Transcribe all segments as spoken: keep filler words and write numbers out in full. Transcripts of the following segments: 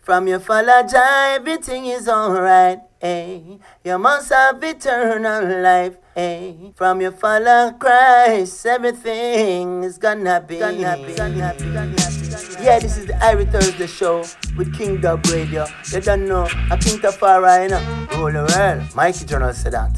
From your follow Jah, everything is alright. Hey, you must have eternal life. Hey, from your follow Christ, everything is gonna be. Gonna be, gonna be, gonna be. Yeah, this is the Irie Thursday show with King Dub Radio. You don't know, a King Tafari, you know. Rule the world. Mikey Journal said that.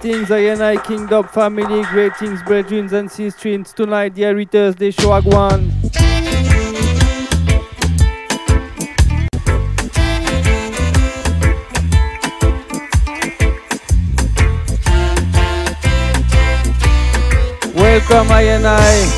Greetings, I and I, King Dub family. Greetings, brethren and sisters. Tonight, the Every Thursday show Agwan. Welcome, I and I.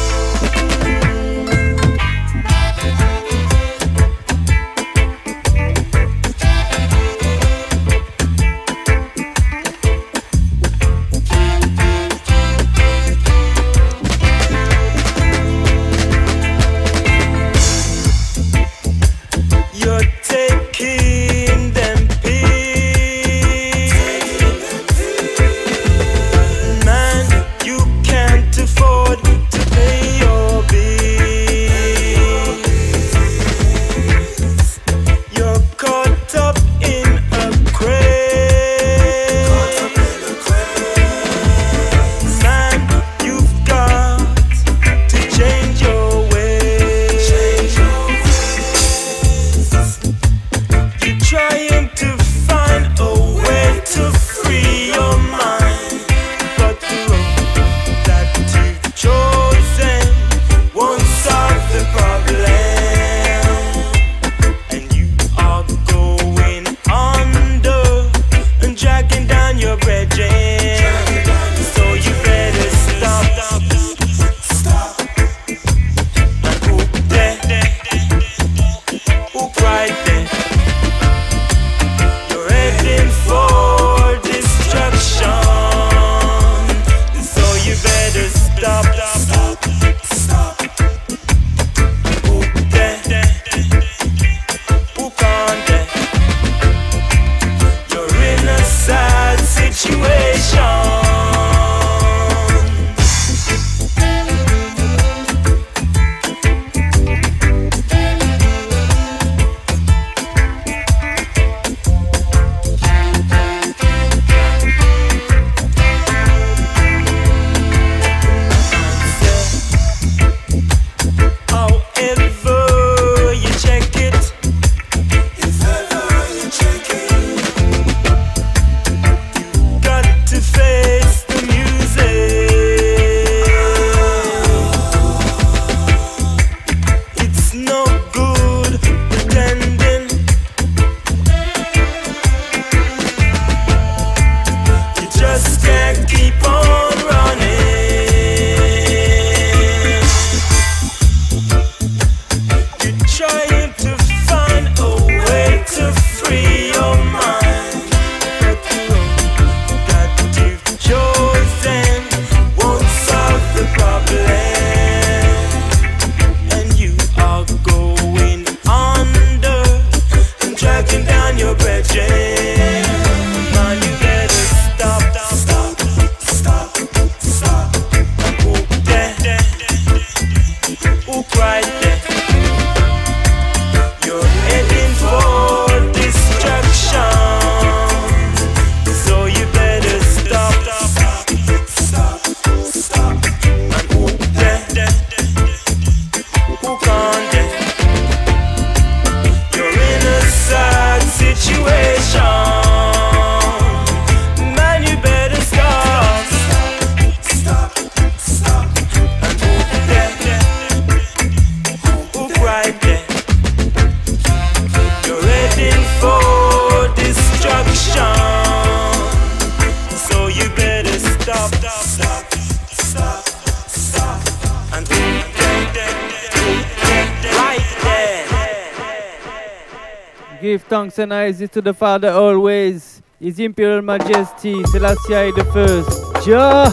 Give thanks and praises to the Father always. His Imperial Majesty, Selassie the First, Jah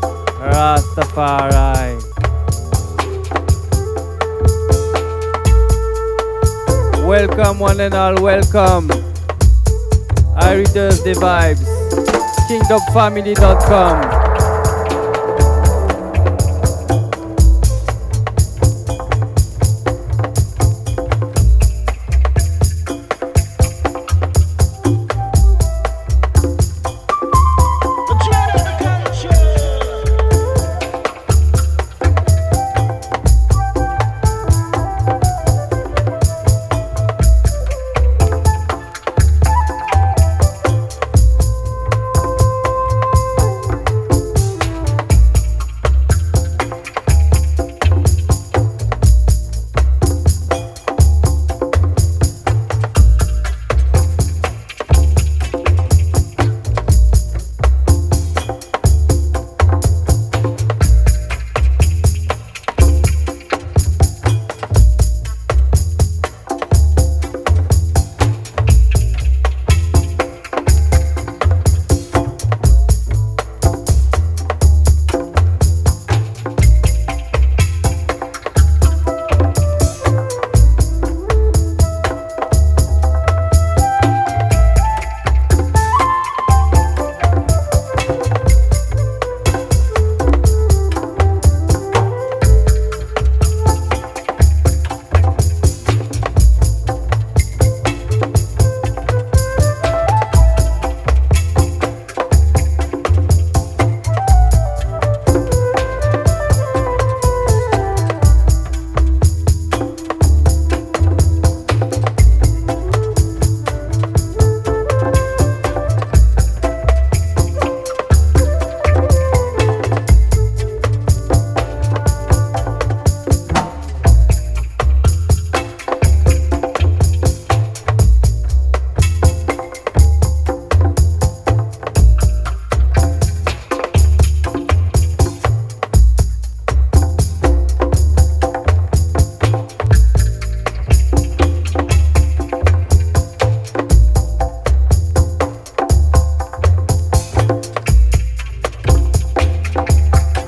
Rastafari. Welcome one and all, welcome. Every Thursday vibes. king dub family dot com.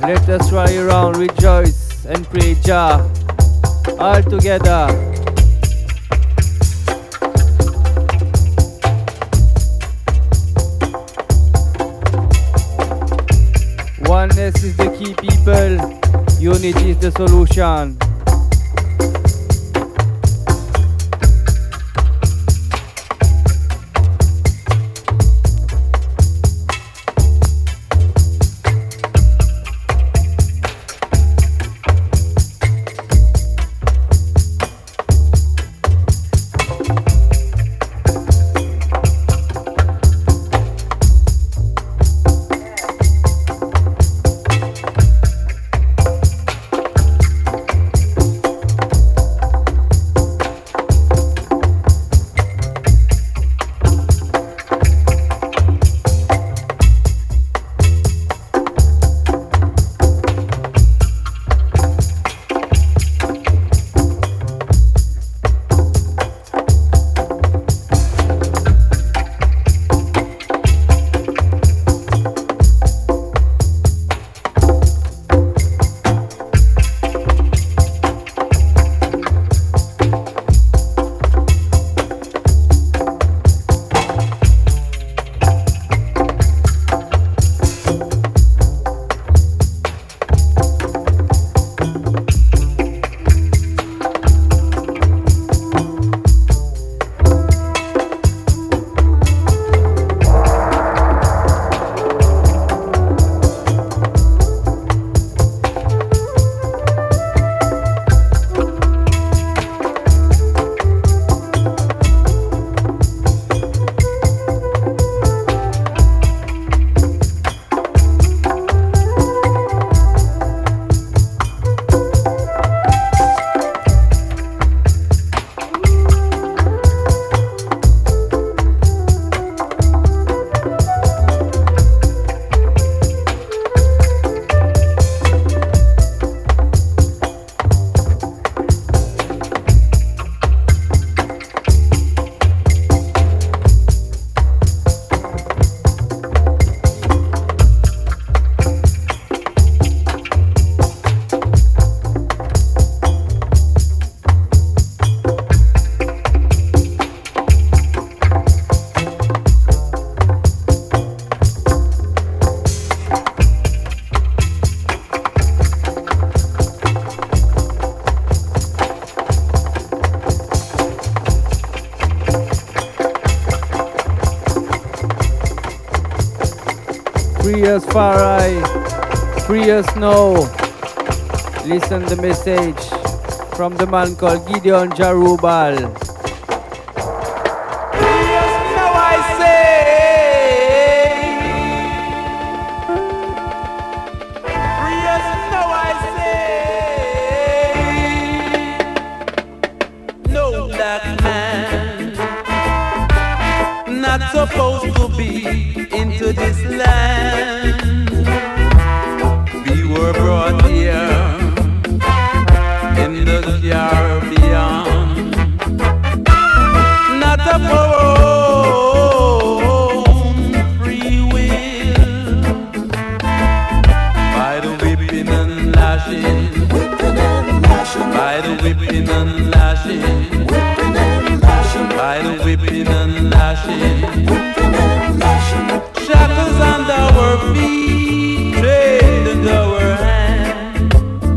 Let us rally around, rejoice and pray Jah all together. Oneness is the key, people. Unity is the solution. Free us, Farai. Free us now. Listen the message from the man called Gideon Jarubal. Free us now, I say. Free us now, I say. No black man not supposed to be into this land. We were brought here in the Caribbean, not of our own free will. By the whipping and lashing, by the whipping and lashing, by the whipping and lashing. Shackles on our feet, chained in our hands.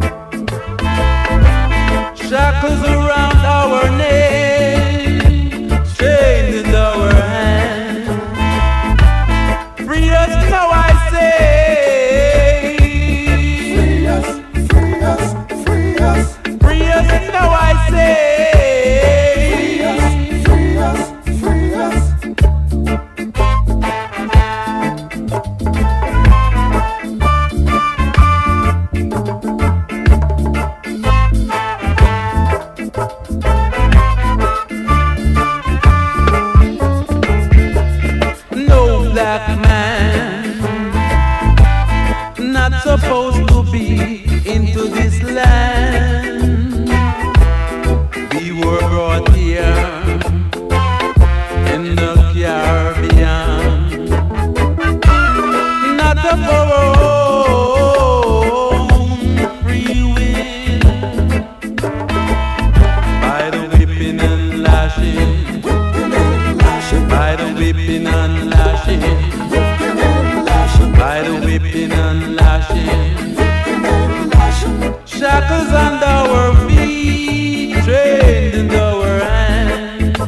Shackles around our neck, chained in our hands. Free us now, I say. Free us, free us, free us. Free us now, I say. Free us, free us, free us. Supposed to be into this land. We were brought here in the Caribbean, not of our lashing, shackles on our feet, chained in our hands,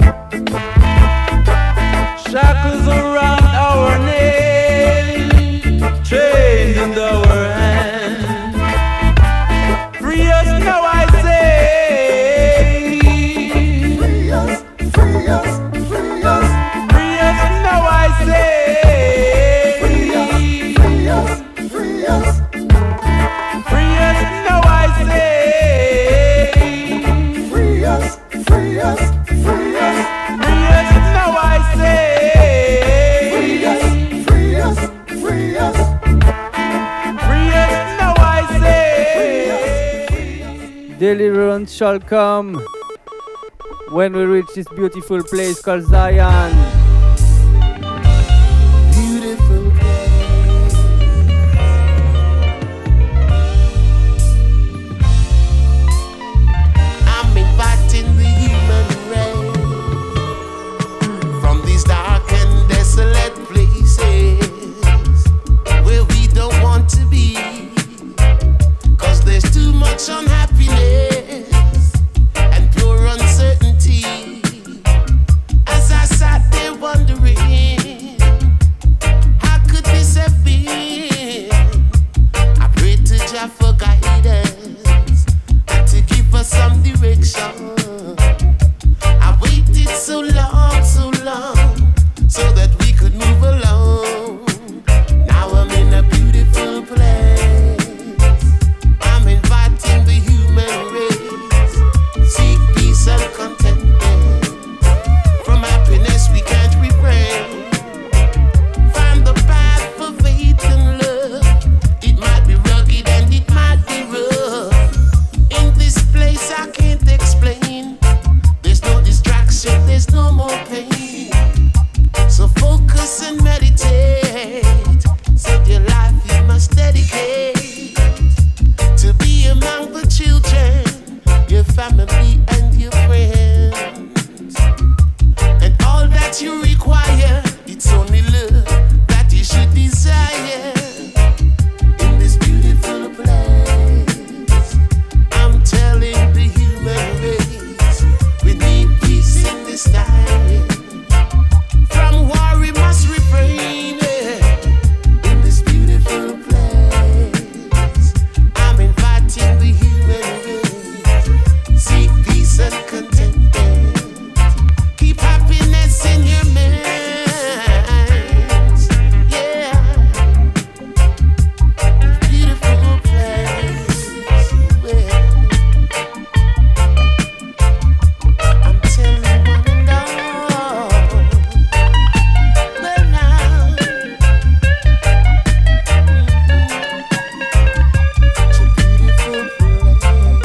shackles around our neck, chained in our hands. Free us now, I say. Free us, free us, free us. Free us now, I say. Free us, free us, free us. Free us now, I say. Free us, free us, free us. Free us now, I say. Free us, free us, free us. Free us now, I say. Deliverance shall come when we reach this beautiful place called Zion. Beautiful place. I'm inviting the human race from these dark and desolate places where we don't want to be, 'cause there's too much unhappiness and pure uncertainty. As I sat there wondering, how could this have been? I prayed to Jah for guidance and to give us some direction. I waited so long, so long, so that we could move along. Now I'm in a beautiful place. I'm inviting the human race. Seek peace and contentment. From happiness we can't refrain. Find the path for faith and love. It might be rugged and it might be rough. In this place I can't explain. There's no distraction, there's no more pain. So focus and meditate. Set your life you must dedicate to be among the children, your family and your friends. And all that you require, it's only love that you should desire. In this beautiful place, I'm telling the human race, we need peace in this time. From war we must refrain. Yeah. In this beautiful place, I'm inviting the human race. Seek peace and contentment. Keep happiness in your minds. Yeah. Beautiful place. Yeah. I'm telling one and all. Well now. It's a beautiful place.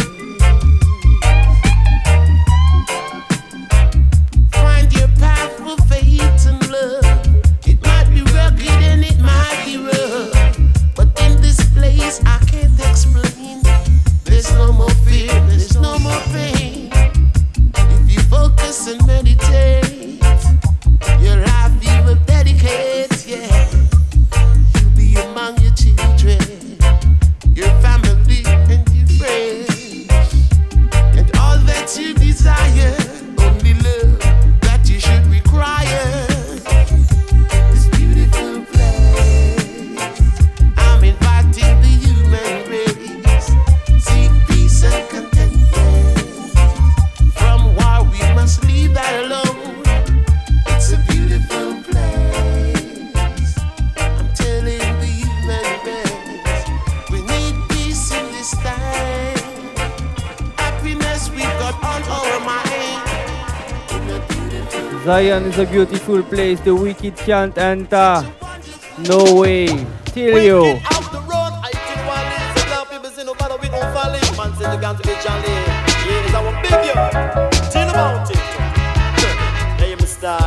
Find your path for faith and love. It might be rugged and it might be rough, but in this place I can't explain. There's no more fear, there's no more pain. If you focus and meditate, your life you will dedicate, yeah. You'll be among your children, your family and your friends. And all that you desire, only love that you should require. This beautiful place, I'm inviting the human race. Seek peace and contentment. From war we must leave that alone. It's a beautiful place. I'm telling the human race, we need peace in this time. Happiness we've got on our mind. In a beautiful Zion is a beautiful place. The wicked can't enter. No way. Till you. Out the road, I think one is a lot of people say no matter we gon' fall in. Man say the gun to be jolly. Yeah, it's our big yard. Tell about it. Hey, my star.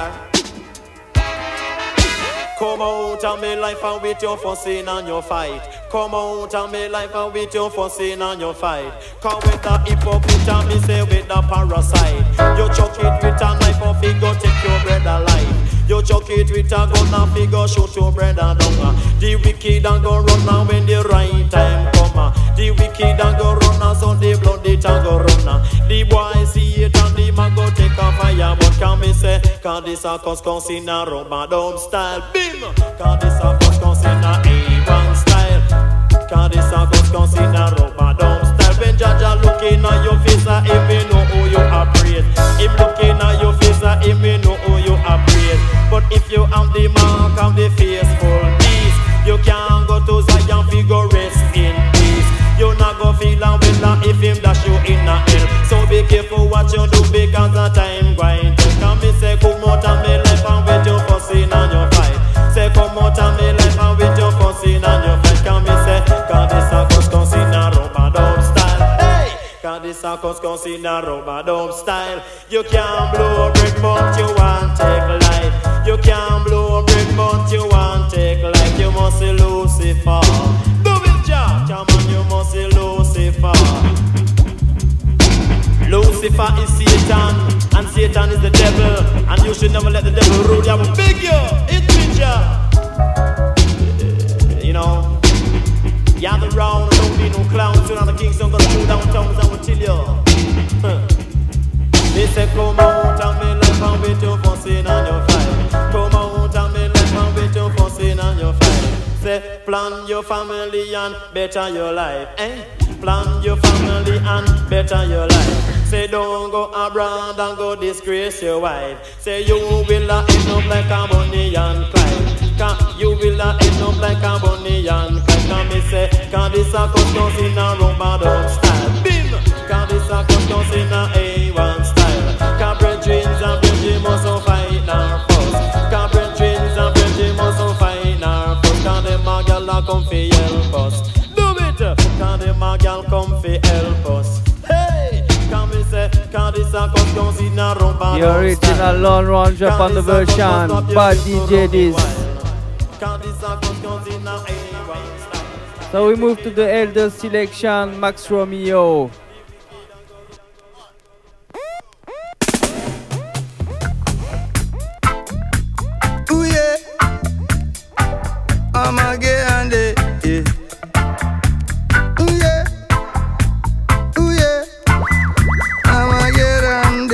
Come out of me life and with your fussing and your fight. Come out of me life and with your fussing and your fight. Come with the hypocrite and me say with the parasite. You chuck it with a knife or finger take your bread alive. You chuck it with a gun and figure shoot your brother down. The wicked and go run now when the right time come. The wicked and go run and so the blood it and go run. The boy see it and the man go take a fire. But can me say, cause this a cuscus in a rubber dub style. Bim! Cause this a cuscus in a A one style. Cause this a cuscus in a rubber dub style. When Jaja looking at your face, him me know who you appraise. Him looking at your face, him me know who you appraise. But if you have the mark of the faithful beast, you can't go to Zion figure rest in peace. You not go feel a well if him dash you in a hell. So be careful what you do because the time going to come. Me say come out of me life and with your fussing and your fight. Say come out of me life and with your fussing and your fight. Can me say cause this a cuscus in a rubber dub style. Hey, cause this a cuscus in a rubber dub style. You can't blow a brick but you want take life. You can't blow a brick but you want take life. You must see Lucifer. Do it, Jah. Come on, you must see Lucifer. Lucifer is Satan, and Satan is the devil, and you should never let the devil rule you. I will beg you, it's me, Jah. You know, gather round and don't be no clowns. You're not the king's son, gonna go downtown, I will tell you. Huh. They say come out and me life and with your fussing and your fight. Come out and me life and with your fussing and your fight. Say plan your family and better your life, eh? Plan your family and better your life. Say don't go abroad and go disgrace your wife. Say you will uh, end up like a Bonnie and Clyde. Cause you will uh, end up like a Bonnie and Clyde. Can me say, cause this a cuscus in a rubber dub style. Bim! Cause this a cuscus in a A one style. Cause brethrens and brethren must fight our fuss. Cause brethrens and brethren must fight our fuss. Cause them a gal a come fi help us. Do it! Cause them a gal come fi help us. Hey! Can me say, cause this a cuscus in a rubber dub style. The original Lone Ranger on the version. Bad D J this. So we move to the elder selection, Max Romeo. Ooh yeah, I'm a gay and yeah. Ooh yeah, ooh yeah, I'm a gay and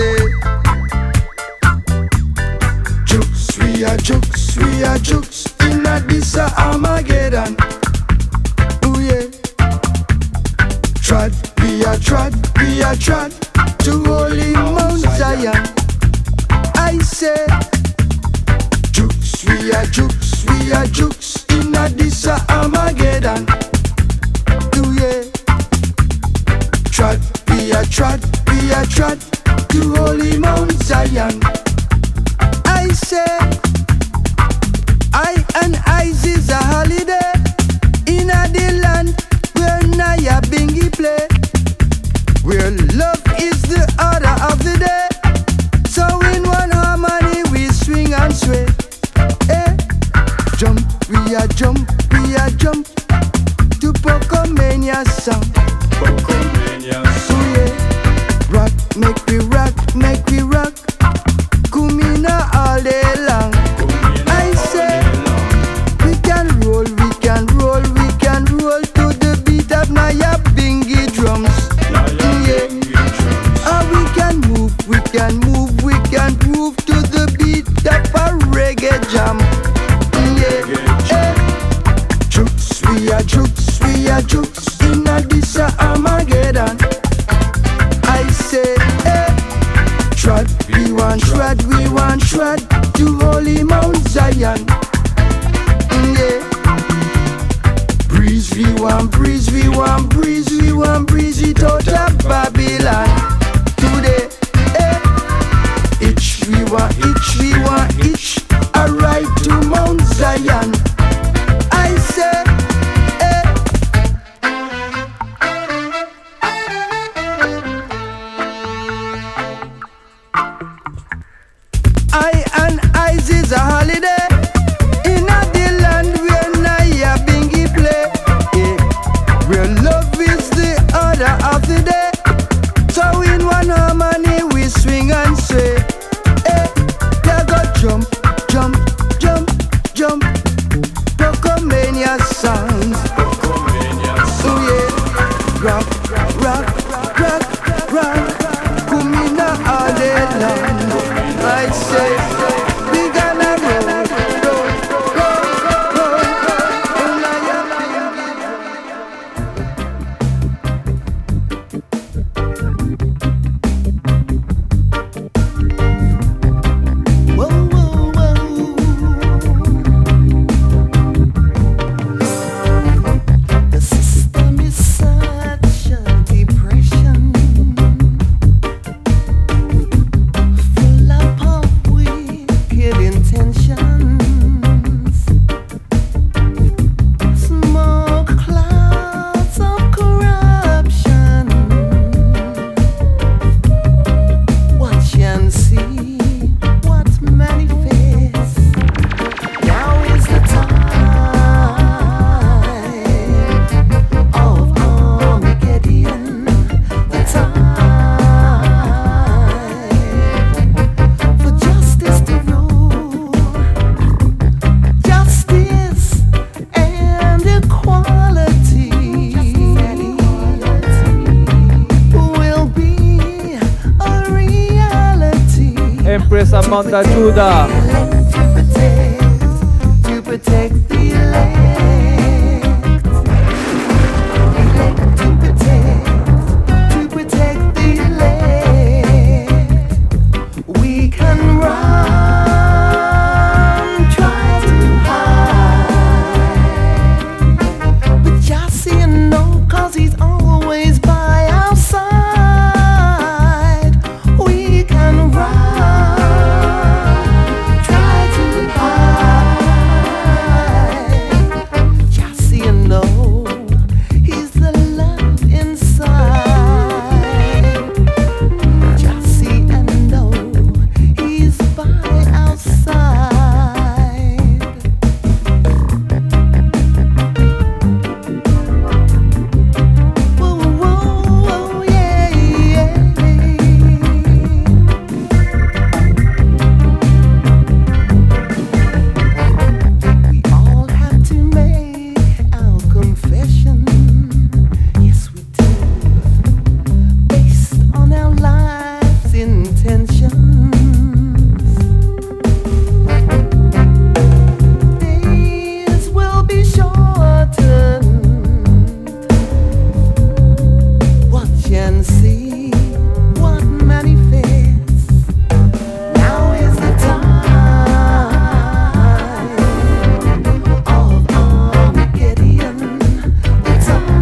jokes, we are jokes, we are jokes. In a this a Armageddon. Ooh yeah, trod, we are trod, we are trod to holy Mount Zion. I say. Jukes, we are jukes, we are jukes. In a this a Armageddon. Ooh yeah, trod, we are trod, we are trod to holy Mount Zion. I say, I and Ice is a holiday in a the land where Naya Bingy play, where love is the order of the day. So in one harmony we swing and sway. Eh, jump, we a jump, we a jump to Pocomania sound. Pocomania sound. Yeah, rock, make we rock, make we rock. Kumina all day long. I say we can roll, we can roll, we can roll to the beat of Naya Bingy drums. Yeah, and we can move, we can move, we can move to the beat of a reggae jam. Yeah, eh. Jukes, we are jukes, we are jukes in a this a Armageddon. I say, eh. Trod, we want trod, we want trod to holy Mount Zion. Yeah. Breeze, we want breeze, we want breeze, we want breeze it out of Babylon. Today, eh. Itch, we want itch, we want itch, a ride to Mount Zion. I say, eh. I and Ice is a holiday in a the land where Naya Bingy play, yeah. Where love is the order of the day. rock, rock, rock, rock. Kumina Adeland, I say, we gonna roll, roll, roll, roll, roll, whoa, whoa, whoa. The system is such a depression, full up of wicked intentions, smoke clouds of corruption. Watch and see what manifests. Now is the time of Armageddon, the time for justice to rule, justice and equality will be a reality. Empress Amanda Judah. To protect, to protect the elect. Elect to protect, to protect the elect. We can run, try to hide, but just say no, 'cause he's always by our side. We can run, try to hide, just say no, he's the love inside. Just see and know he's by our side. Whoa, whoa, whoa, yeah, yeah. We all have to make our confession. Yes, we do. Based on our lives' intentions. Days will be shortened. Watch and see what manifests. Now is the time of Armageddon, the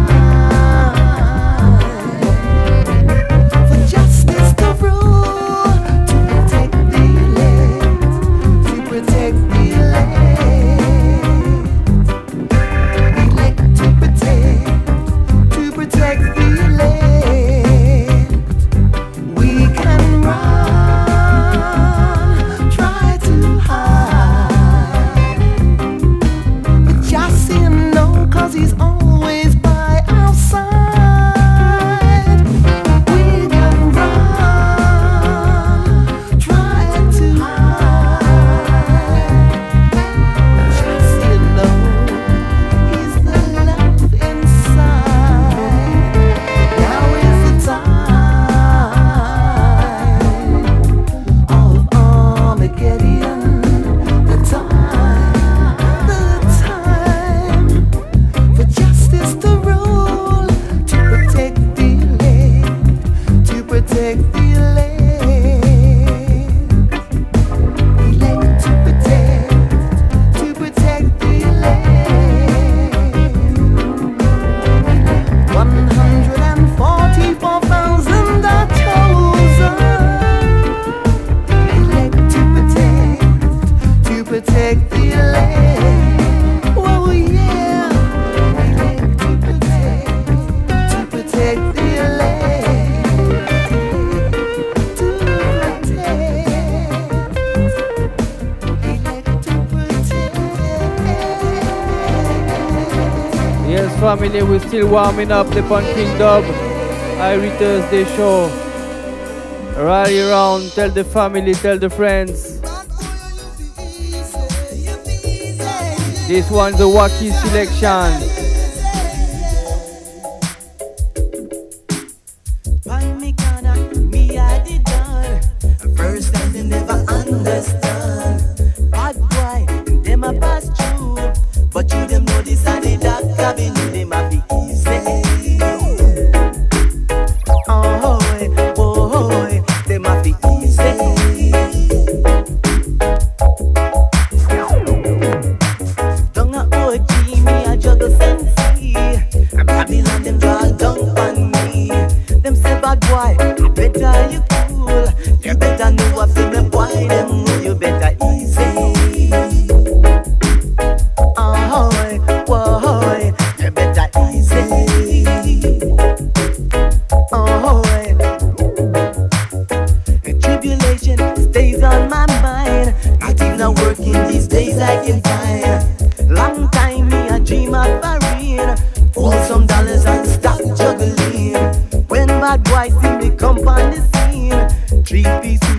time for justice to rule, to protect the elect, to protect the elect. Elect to protect, to protect the elect. We can run, try to hide, but just say no, 'cause he's always by our side. We can run, try to hide, just say no, he's the love inside. Now is the time of Armageddon, the time, the time for justice to rule, to protect the elect, to protect the elect. Elect to protect, to protect the elect. One hundred forty-four thousand are chosen. Elect to protect, to protect the elect. Oh yeah. Elect to protect, to protect the elect. To protect, elect to protect. Yes, family, we're still warming up the Punk Kingdom Irie Thursday show. Rally around, tell the family, tell the friends. This one's a wacky selection.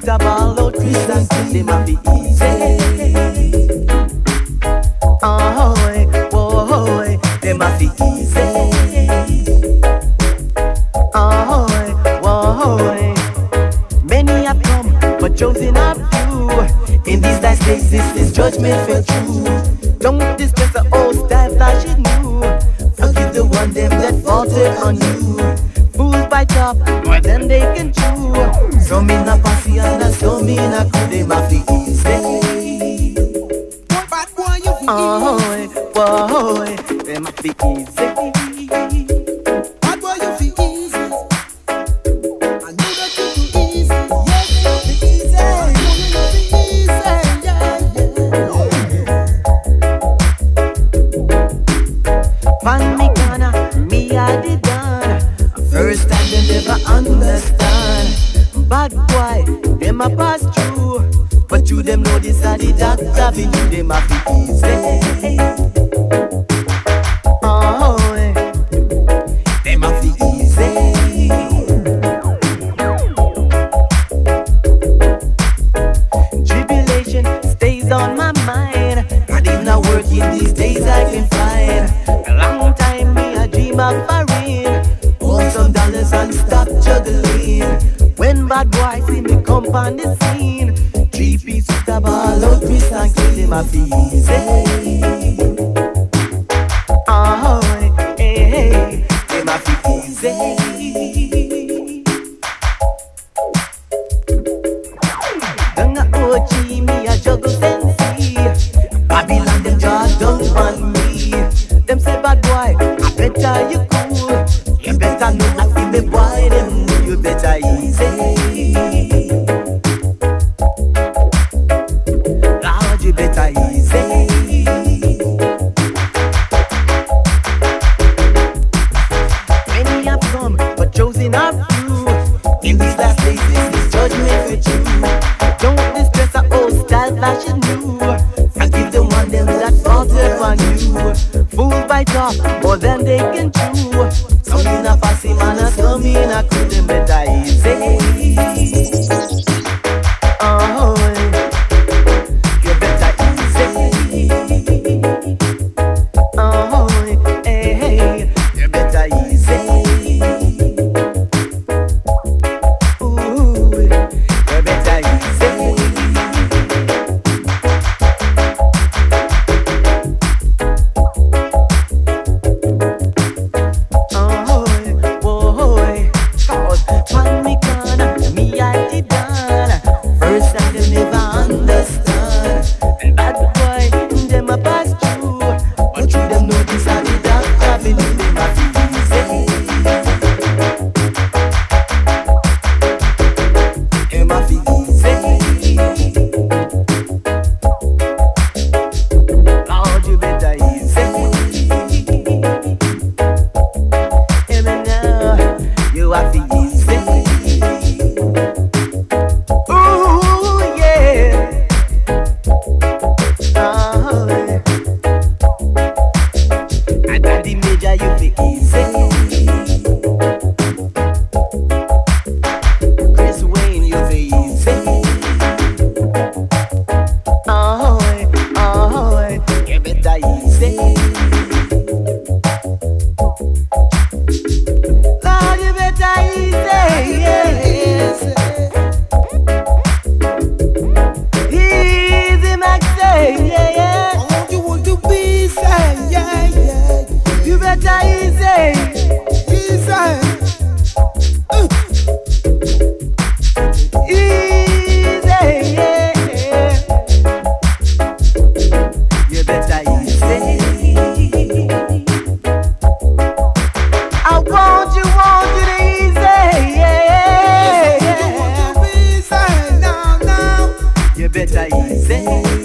a ball out, Chris and Chris, them a fi easy. Oh, boy, them a fi easy. Oh, boy, many have come, but chosen a few. In these last days, this is judgment for true. Don't distress the old style flash it new. Forgive the one them that faltered on you. Fools bite off more than they can chew. So me na passy and so me na could them a fi easy. Bad boy, you fi Oh, boy, them a fi easy. Bad boy, you fi easy. I know that you fi easy. Yes, you fi easy. I know you fi easy. Yeah, yeah. Pan me corner, me a the done. First time they never understand. Bad boy, them a pass through. But you them know this a the doctor fi you them a fi easy. Oh, them a fi easy. Tribulation stays on my mind. And if not working these days I can find. A long time me a dream of foreign. Hold some dollars and stop juggling. When bad boy see me come on the scene, three pieces of ball out, Chris and kill him a easy. Oh, hey, hey, them a fi easy. Dung a O G, me a juggle fancy. Babylon them jaw down on me. Them say bad boy, I better you cool. You better know I feel me boy, them know you better easy. Lord, you better easy. Many have come, but chosen are few. In these last days, this is judgment for you. Don't distress a old style fashion new. Forgive the one them that faltered on you. Fools bite off more than they can chew. Some in a fussy man and some in a cool them better easy. Oh, you better easy. Oh, hey, hey, you better easy. Ooh, you better easy. Oh, boy, cause pan me corner, me I did done. First time they never understand. And bad boy, them a pass through. But you them know this are the doctor, we know them a fi easy. Them a fi easy. Lord, you better easy. Hear me now, you a fi easy. Ooh, yeah. Oh, and at the major you fi easy. Chris Wayne you fi easy. Oh, oh, you better easy. Lord, you better easy. Yes. Easy, Max, say, yeah, yeah. I want you want to be say, yeah, yeah. You better easy. Easy. Uh, Easy, yeah. You better easy. I want you, want you to easy, yeah, you want yeah. to be say, now, now. You better easy.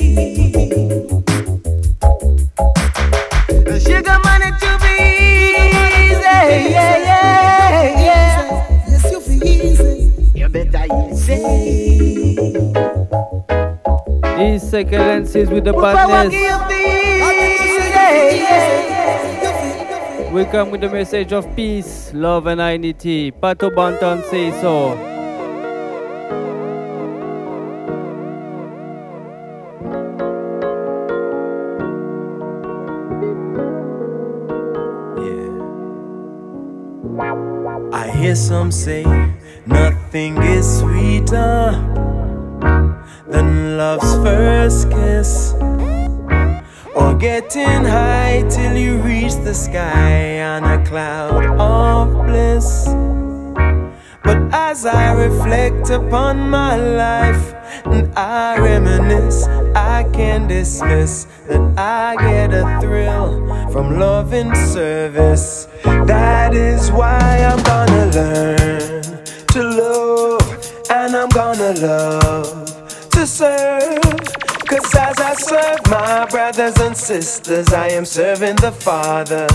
Sugar money to be easy, yeah, yeah, yeah. Yes, you feel easy. You better easy. His Excellencies with the Power badness. give the easy, yeah. We come with the message of peace, love and unity. Pato Banton say so. I hear some say nothing is sweeter than love's first kiss, or getting high till you reach the sky on a cloud of bliss. But as I reflect upon my life and I reminisce, I can't dismiss that I get a thrill from love and service. That is why I'm gonna learn to love, and I'm gonna love to serve. Cause as I serve my brothers and sisters, I am serving the Father.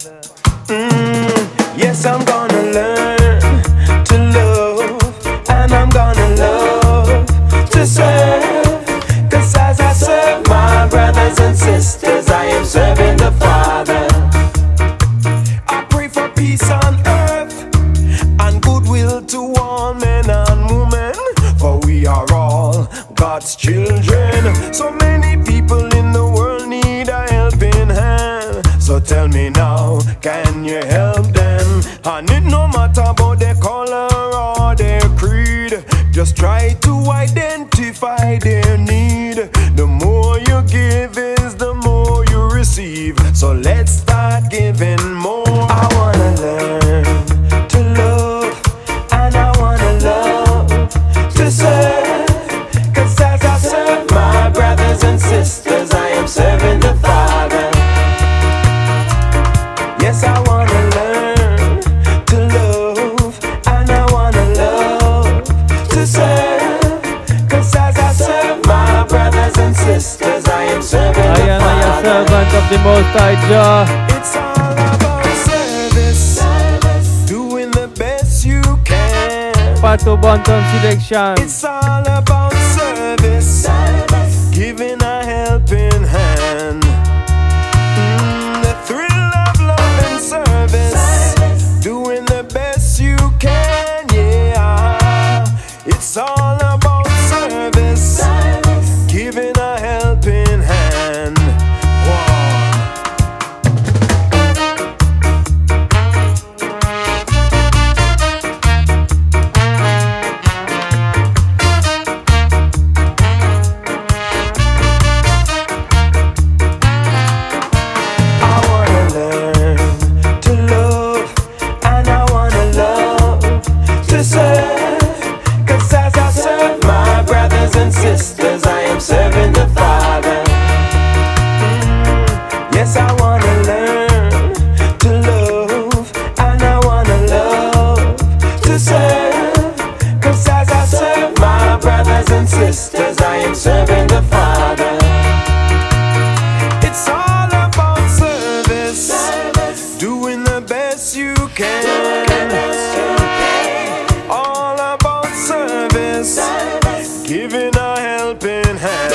Mm, yes, I'm gonna learn to love, and I'm gonna love to serve. Cause as I serve my brothers and sisters, I am serving the Father. I pray for peace on earth and goodwill to all men and women, for we are all God's children. So many people in the world need a helping hand. So tell me now, can you help them? And it no matter about their color or their creed, just try to identify their need. The more you give is the more you receive. So let's start giving more. I wanna learn to love, and I wanna love to serve. Cause as I serve my brothers and sisters, I am serving the Father. Yes, I wanna learn to love, and I wanna love to serve. Cause as I serve my brothers and sisters, I am serving I the am Father. a servant of the Most High Jah. It's all about service, doing the best you can. Pato Bonton selection. It's all about service, giving a helping hand. Mm, the thrill of love and service, doing the best you can, yeah. It's all about service, giving a helping hand. Wow. Sisters, I am serving the Father. Mm, yes, I wanna learn to love, and I wanna love to serve. Cause as I serve my brothers and sisters, I am serving the Father. It's all about service, doing the best you can. All about service, giving a helping hand.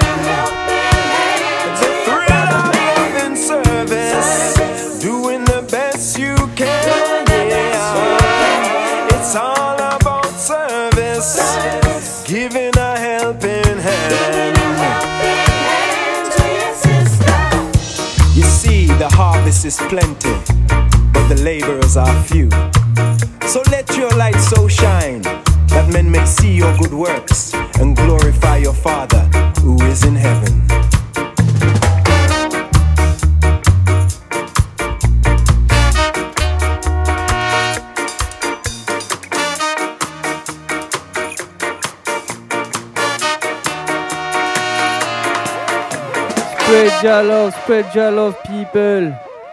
It's a thrill of love and service, doing the best you can, yeah. It's all about service, giving a helping hand. You see, the harvest is plenty, but the laborers are few. So let your light so shine that men may see your good works and glorify your Father who is in heaven. Spread your love, spread your love, people.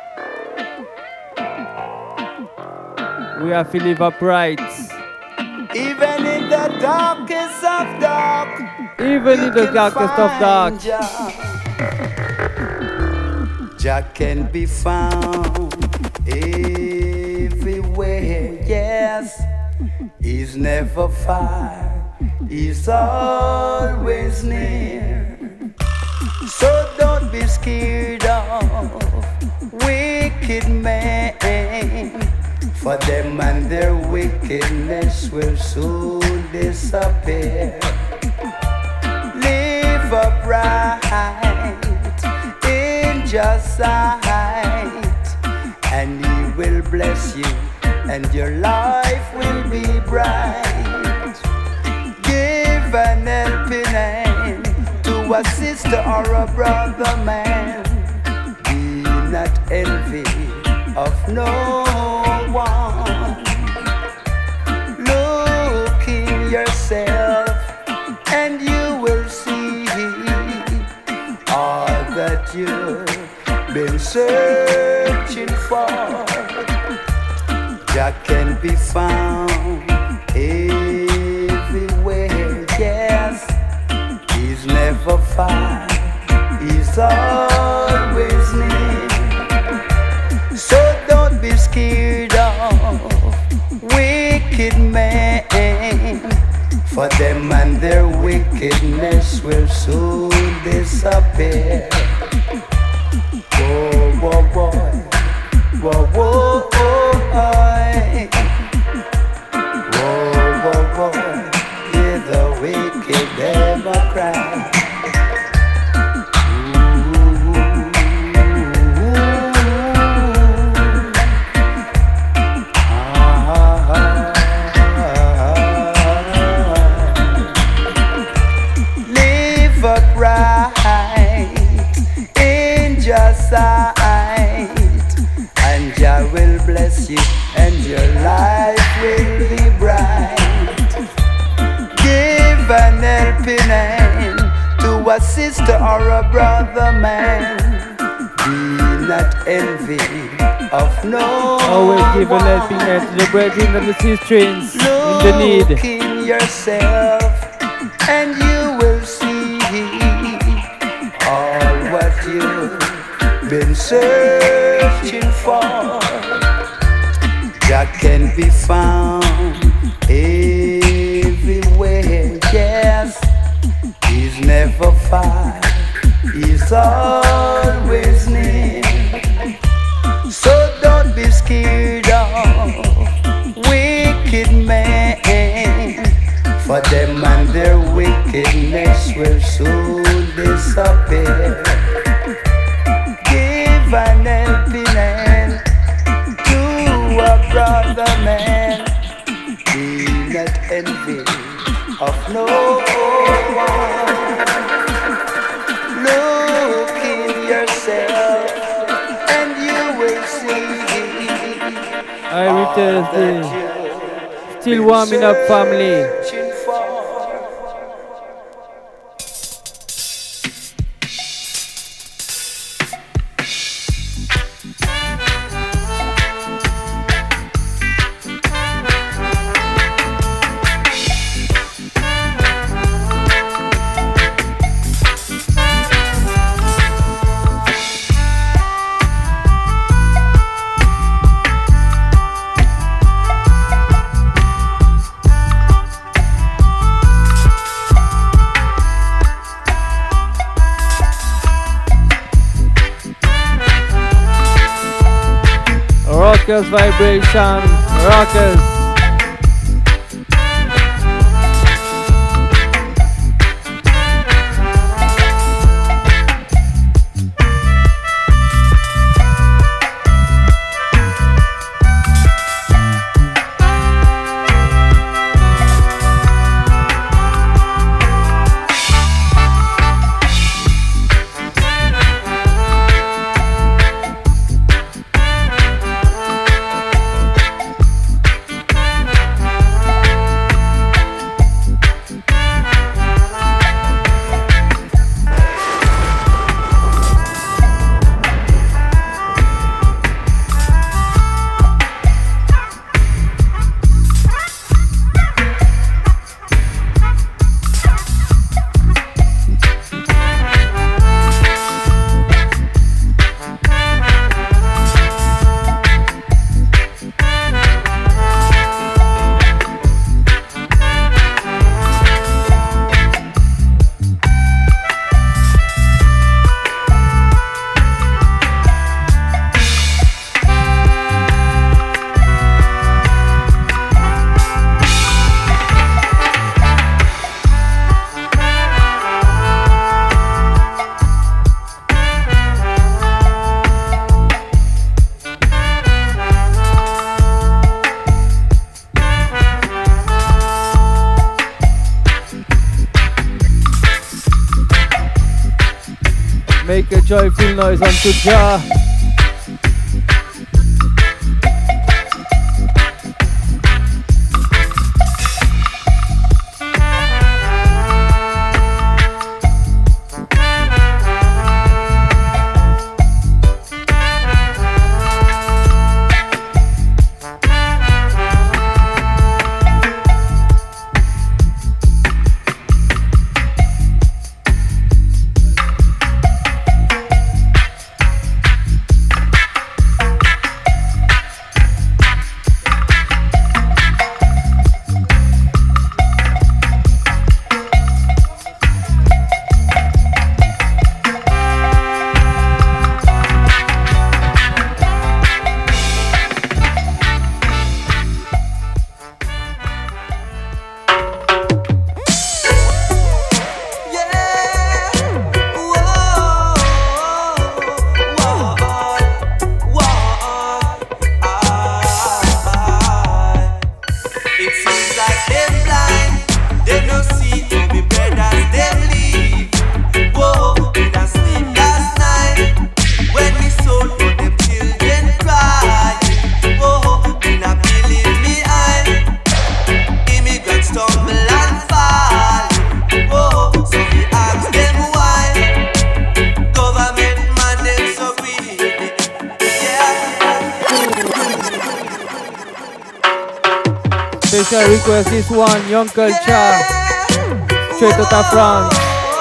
We have to live upright. Even in the darkest of dark, Even in the darkest of dark, Jah. Jah can be found everywhere. Yes, He's never far, He's always near. So don't be scared of wicked men, for them and their wickedness will soon disappear. Live upright in just sight, and He will bless you and your life will be bright. Give an helping hand to a sister or a brother, man. Be not envy of no one. Look in yourself and you will see all that you've been searching for. Jah can be found everywhere, yes. He's never far, he's always near. So don't be scared of wicked men, for them and their wickedness will soon disappear. Whoa, whoa, whoa, whoa, whoa, whoa, whoa, whoa, whoa, hear the wicked ever cry. And Jah will bless you and your life will be bright. Give an helping hand to a sister or a brother, man. Be not envy of no Always give an helping hand to the brethren and the sisters in the need. Look in yourself and you will see all what you've been searching for. Jah can be found everywhere, yes. He's never far, he's always near. So don't be scared of wicked men, for them and their wickedness will soon disappear. Give an helping hand to a brother, man. Be not envy of no one. Look in yourself and you will see. I return the still warming up family. Rockers vibration, rockers. Make a joyful noise unto Jah. Special request this one, Young Culture, straight out of France.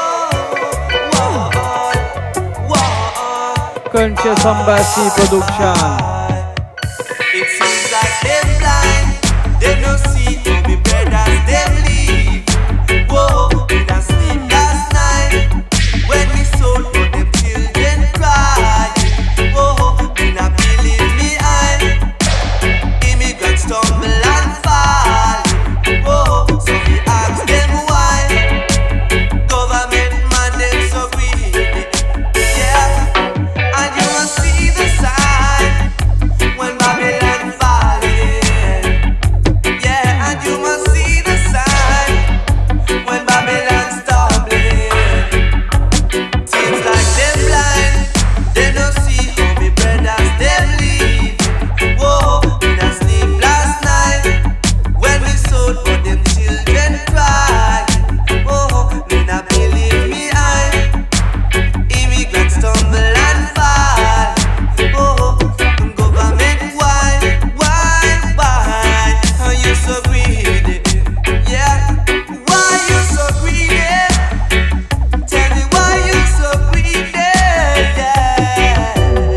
Conscious Embassy Production. It seems like them blind, they no see to be brothers, them leave. Whoa, in a sleep last night, when we sold for them children cry. Whoa, in a believe me I, immigrants stumble and fall. Whoa, so we ask them why, government man them so greedy. Yeah, and you must see the sign when Babylon falling. Yeah, and you must see the sign when Babylon stumbling. Seems like them blind, they no see how me brothers them leave. Whoa, in a sleep last night when we sold for them children cry. Whoa, they not believe me I, immigrants stumble and fall. Oh, government, why, why, why are you so greedy? Yeah, why you so greedy? Tell me why you so greedy? Yeah.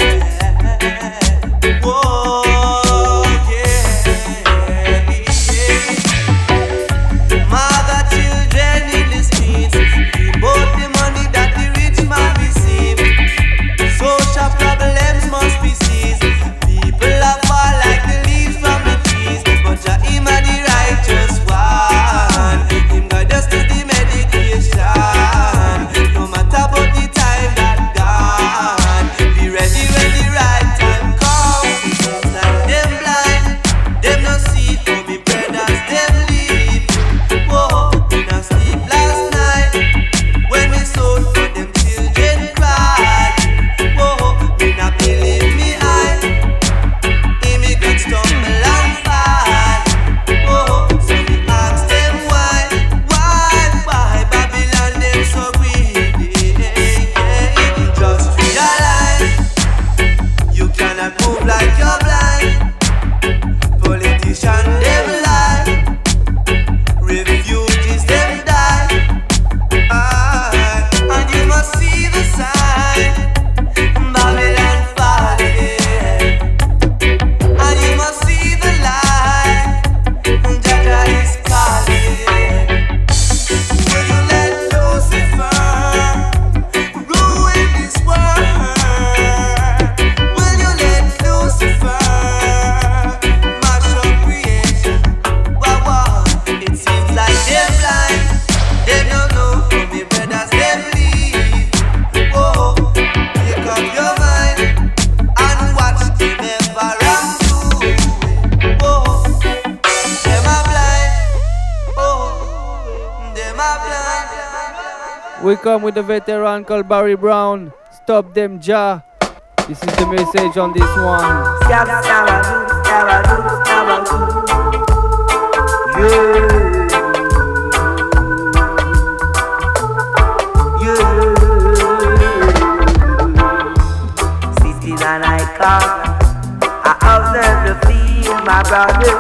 Whoa, yeah, yeah. Mother children in the streets, we both the money that the rich man receive. Social problems must be seized. People are fall like the leaves from the trees, but Jah him a the righteous one. Him guide us to the medication. No matter about the time that gone, be ready when the right time comes. It's like them blind, them no see how me brothers them leave. Whoa, in a sleep last night when we sold for them children cry. Whoa, me not believe me I, immigrants stumble and fall. Whoa, so we ask them why, why, why Babylon them so greedy. Just realize you cannot move like you're blind. Politicians them lie, refugees them die. Ah, and you must see the sign, Babylon falling. And you must see the light, Jah Jah is calling. Will you let Lucifer ruin this world? Will you let Lucifer mash up creation? Wow, wow. It seems like they're blind, they don't know how me brothers them leave. Oh, pick up your mind and watch them ever and do it. Oh, them are blind. Oh, them are blind. We come with a veteran called Barry Brown. stop them, Jah. This is the message on this one. Sitting and I come, I observe the field, my brother.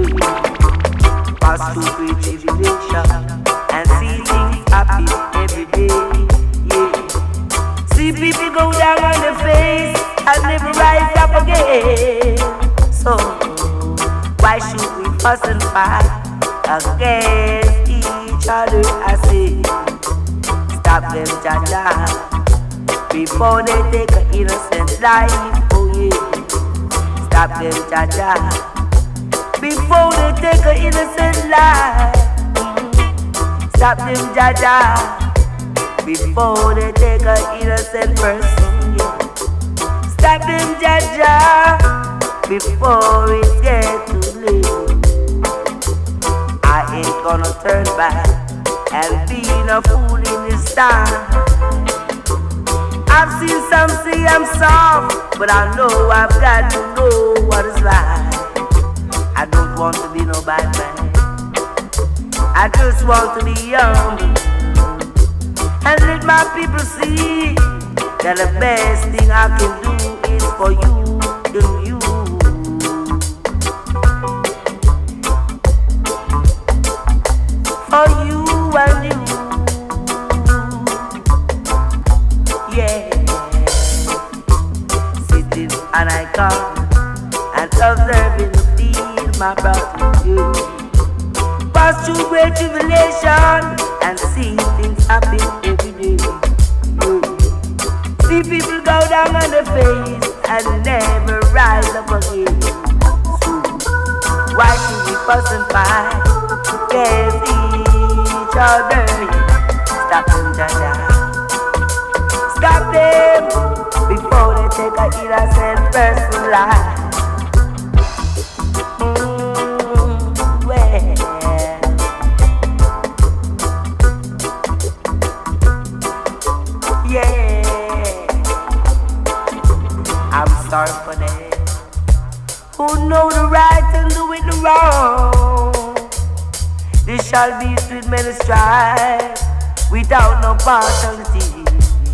Pass through great tribulation and see things happen every day. Yeah. See people go down on their face and never rise up again. So why should we fuss and fight against each other? I say, stop them, Jaja, before they take an innocent life. Oh yeah, stop them, Jaja, before they take an innocent life. Stop them, Jaja, before they take an innocent person. Yeah. Stop them, Jaja, before it gets too late. I ain't gonna turn back and be no fool in this time. I've seen some say I'm soft, but I know I've got to know what it's like. I don't want to be no bad man. I just want to be young and let my people see that the best thing I can do is for you and you. For you and you. Yeah. Sitting and I come and observing the field, my brother, you. Pass through great tribulation and see things happen every day. Yeah. See people go down on their face and never rise up again. So why should we fuss and fight against each other? Stop them, Jaja. Stop them before they take an innocent person's life. Sorry for them who know the right and do it the wrong. This shall be sweet many strife without no partiality.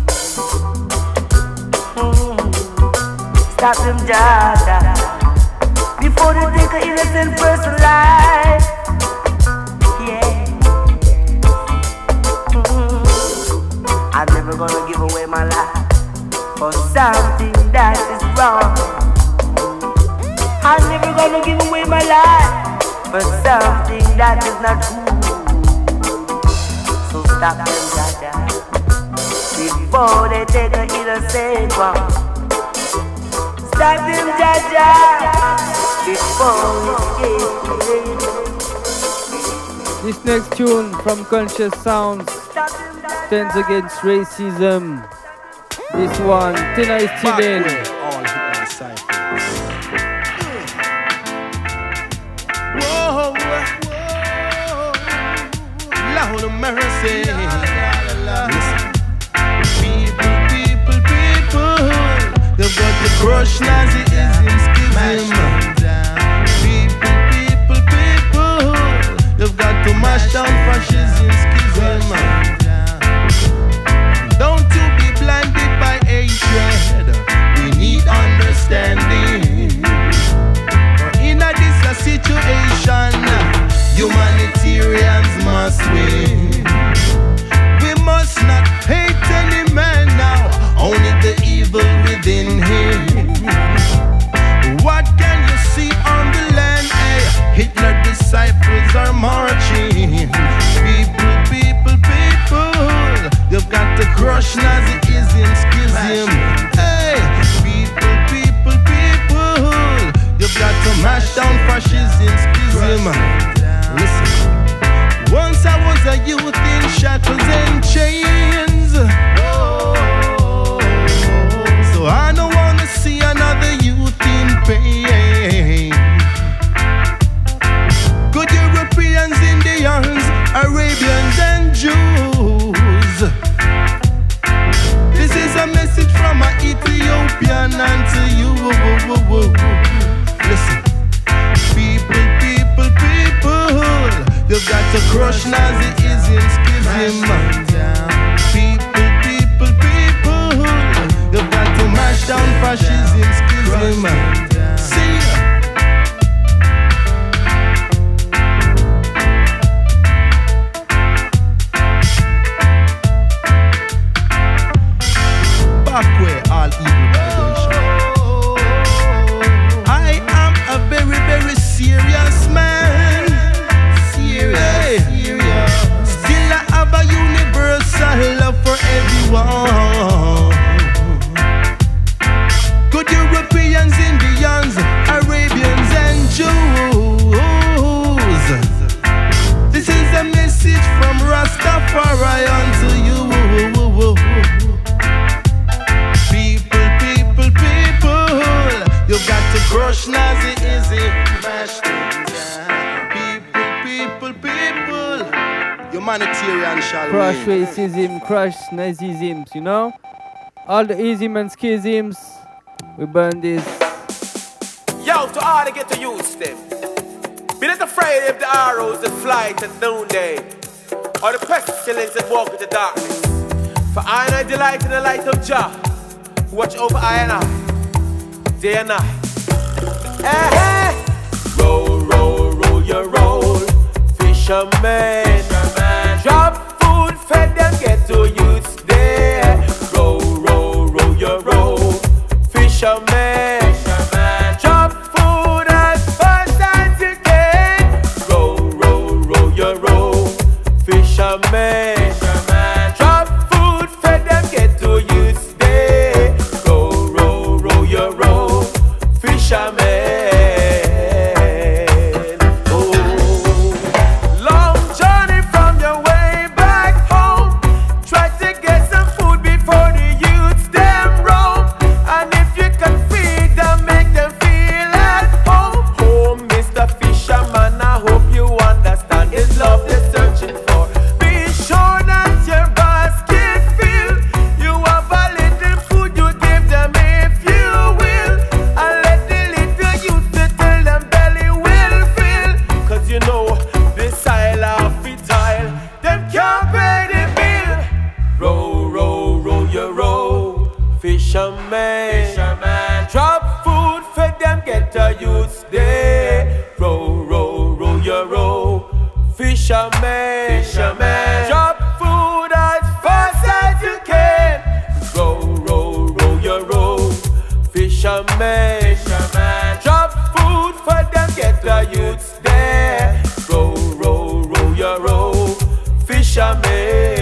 Mm. Stop them, Jaja, before they take an innocent person's life. Yeah. Mm. I'm never gonna give away my life for something that is wrong. I'm never gonna give away my life for something that is not true. So stop them, Jaja, before they take an innocent one. Stop them, Jaja, before it gets. This next tune from Conscious Sounds stands against racism. This one, Tina is chilling. All disciples. Whoa, whoa, Lord of mercy. Listen. People, people, people, they've got to crush Nazism, schism. People, people, people, they've got to mash down fascism, schism. Don't you be blinded by hatred. We need understanding. For in a this a situation, humanitarians must win. We must not hate any man now, only the evil within him. What can you see on the land? Hey, Hitler disciples are marching. People, people, people, you've got to crush Nazism, schism. Hey, people, people, people, you've got to mash down fascism, schism. Listen, once I was a youth in shackles and chains, so I don't wanna see another youth in pain. Good Europeans, Indians, Arabians and Jews, this is a message from You've got to crush Nazism, schism. People, people, people. You've got to mash down fascism, schism. See ya. Back where all evil vibration. I am a very, very serious man. Serious, serious. Still I have a universal love for everyone. Good Europeans, Indians, Arabians and Jews. This is a message from Rastafari unto you. People, people, people. You've got to crush Nazism. Mash things down. People, people, people. Humanitarian shall Crush win. racism, crush Nazisms, you know? All the ism and schisms, we burn this. Yo, to all the get to use them. Be not afraid if the arrows that fly at noonday, or the pestilence that walk in the darkness. For I and I delight in the light of Jah. Watch over I and I, day and night. Hey, hey. Roll, roll, roll your roll, fisherman. fisherman. Drop food, fed them, get to use there. Roll, roll, roll your roll, fisherman. fisherman. Drop food as fast as you can. Roll, roll, roll your roll, fisherman. fisherman. Drop food, fed them, get to use there. Roll, roll, roll your roll, fisherman. Fisherman, drop food for them, get a use there. Row, row, row your row. Fisherman, fisherman, drop food as fast as you can. Row, row, row your row. Fisherman, fisherman, drop food for them, get a use there. Row, row, row your row. Fisherman.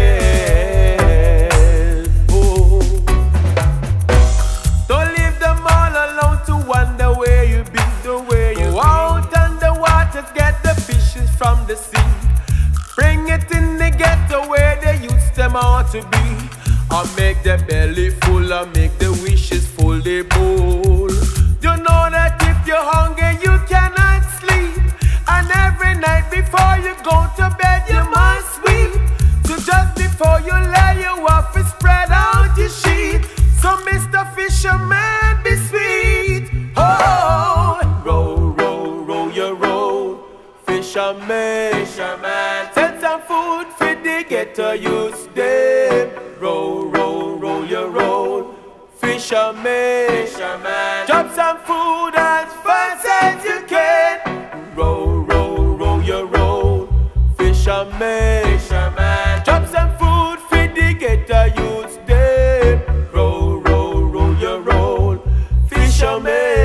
From the sea, bring it in the ghetto where they used them all to be. I make their belly full, I make the wishes full, they bowl. You know that if you're hungry, you cannot sleep. And every night before you go to bed, you must weep. So just before you lay you off, you spread out your sheet. So Mister Fisherman, be sweet. Oh, roll, roll, roll your roll. Fisherman, fisherman, send some food for the ghetto use them. Roll, roll, roll your roll. Fisherman, fisherman, drop some food as fast as you can. Roll, roll, roll your roll. Fisherman, fisherman, drop some food for the ghetto use them. Roll, roll, roll your roll. Fisherman.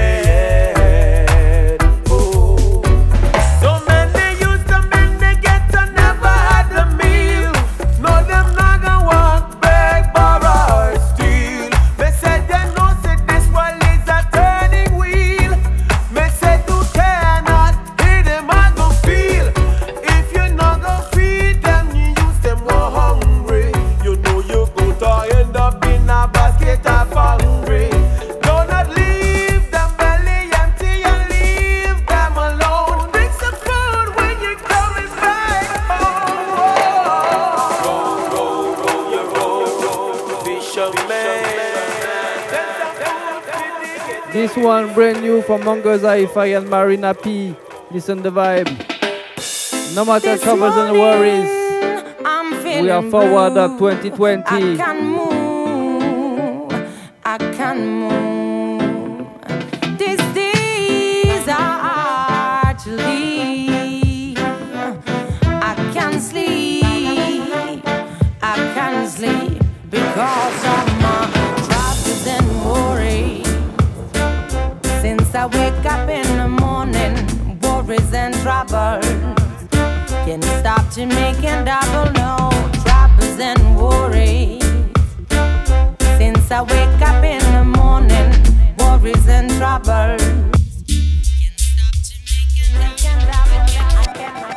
This one brand new from Mongo's Hi-Fi and Marina P. Listen the vibe. No matter troubles and worries, we are forward up twenty twenty. I can move, I can move. These days are hard to leave. I can sleep, I can sleep because of my troubles and worries. Since I wake up in the morning, worries and troubles can't stop to making double, no troubles and worries. Since I wake up in the morning, worries and troubles can't stop to making double.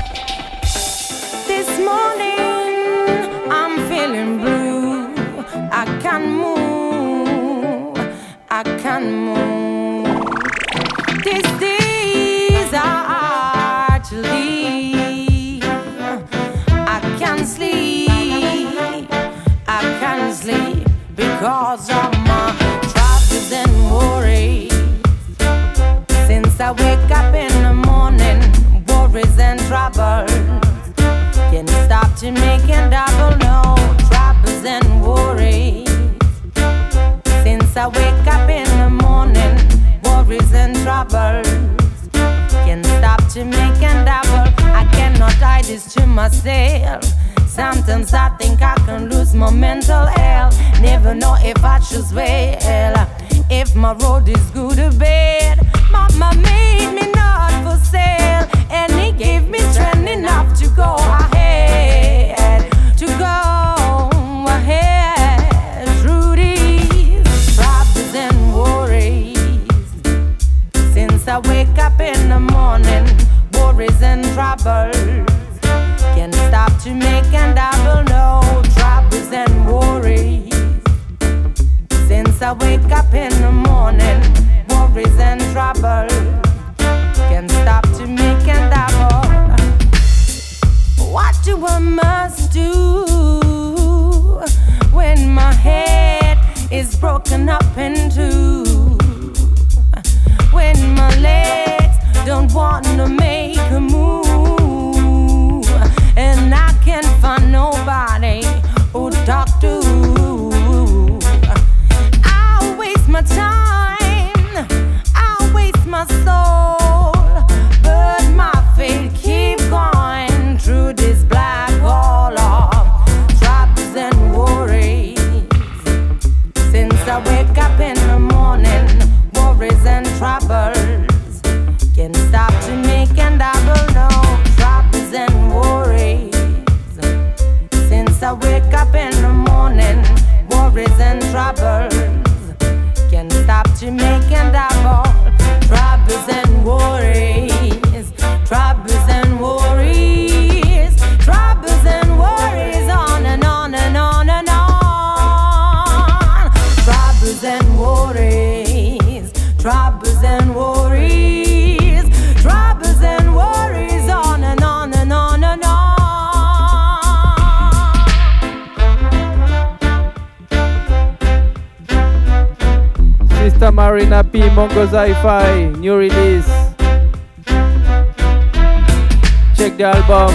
This morning I'm feeling blue. I can move, I can move. These days are hard to leave. I can sleep, I can sleep because of my troubles and worries. Since I wake up in the morning, worries and troubles can't stop to making double, no troubles and worries. Since I wake up in the morning, worries and troubles can't stop to making double. I cannot hide this to myself. Sometimes I think I can lose my mental health. Never know if I choose well, if my road is good or bad. Mama made me not for sale, and he gave me strength enough to go ahead, to go ahead through these troubles and worries. Since I wake up in the morning, worries and troubles can't stop to make and double, no troubles and worries. Since I wake up in the morning, worries and troubles can't stop to make and double. What do I must do when my head is broken up in two? When my legs don't want to make a move, and I can't find nobody who talk to. I'll waste my time, I'll waste my soul, but my faith keep going through this black hole of troubles and worries. Since I wake up in the morning, worries and troubles can't stop to make and double, no troubles and worries. Since I wake up in the morning, worries and troubles can't stop to make and double, troubles and worries, troubles and worries, troubles and worries, on and on and on and on. Troubles and worries, troubles and worries, troubles and worries, on and on and on and on. Sister Marina P, Mongo's Hi-Fi, new release. Check the album.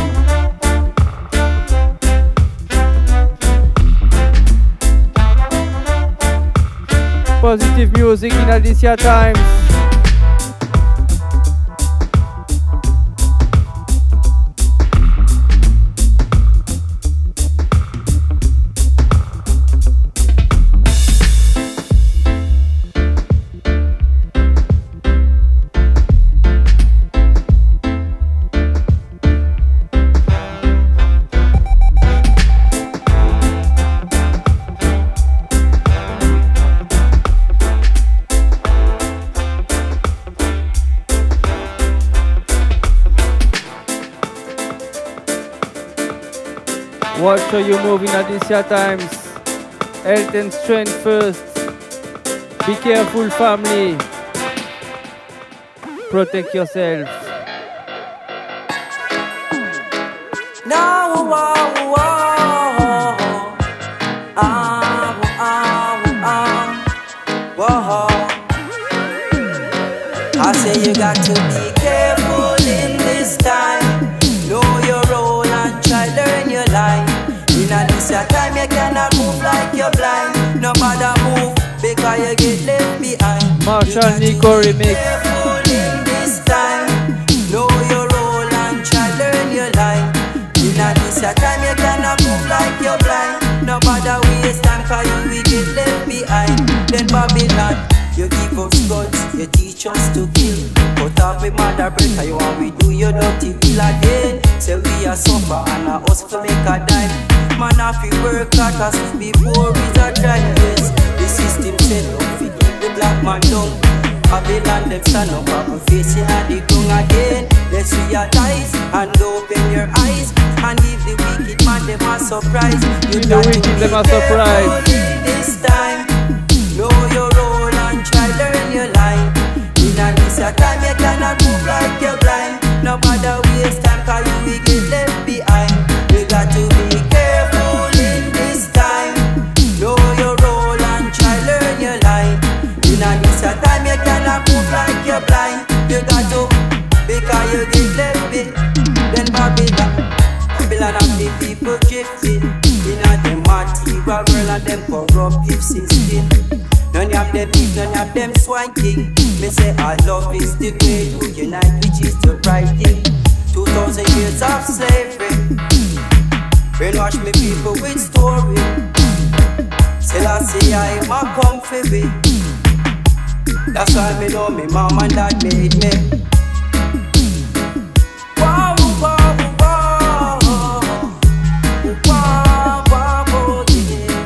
Positive music in Alicia times. Watch how you move in Alicia times. Health and strength first. Be careful, family. Protect yourself. No, oh, oh, oh, oh, oh, oh. I say you got to be careful in this time. cannot move like you're blind. No matter move, because you get left behind. Marshall Nico remix. Careful in this time. Know your role and try learn your line. In a this time you cannot move like you're blind. No matter waste time, cause you will get left behind. Then Babylon, you give us guns, you teach us to kill. Cut off with mother breath, and you want we do your dirty will again. Say we are suffer and a us to make a dime. Man have to work hard cause before it's a crime. Yes, the system set up to keep the black man down. Babylon them stand up and facing at the tongue again. Let's realize and open your eyes and give the wicked man them a surprise. You Give the wicked them a surprise. This time, know your role and try learn your line. In a this time you cannot move like you're blind. No matter waste time cause you will get left behind. You got to be careful in this time. Know your role and try learn your line. In a this time you cannot move like you're blind. You got to, because you get left behind. Then Babylon, Babylon have the people drifting in a them material world and them corruptive system. None of them big, none of them swanking. Me say our love is the way to unite, which is the right thing. Two thousand years of slavery, brainwash me people with story. Say I say I'm a comfy. That's why me know me mom and dad made me. Wow, wow, wow, wow, wow, yeah.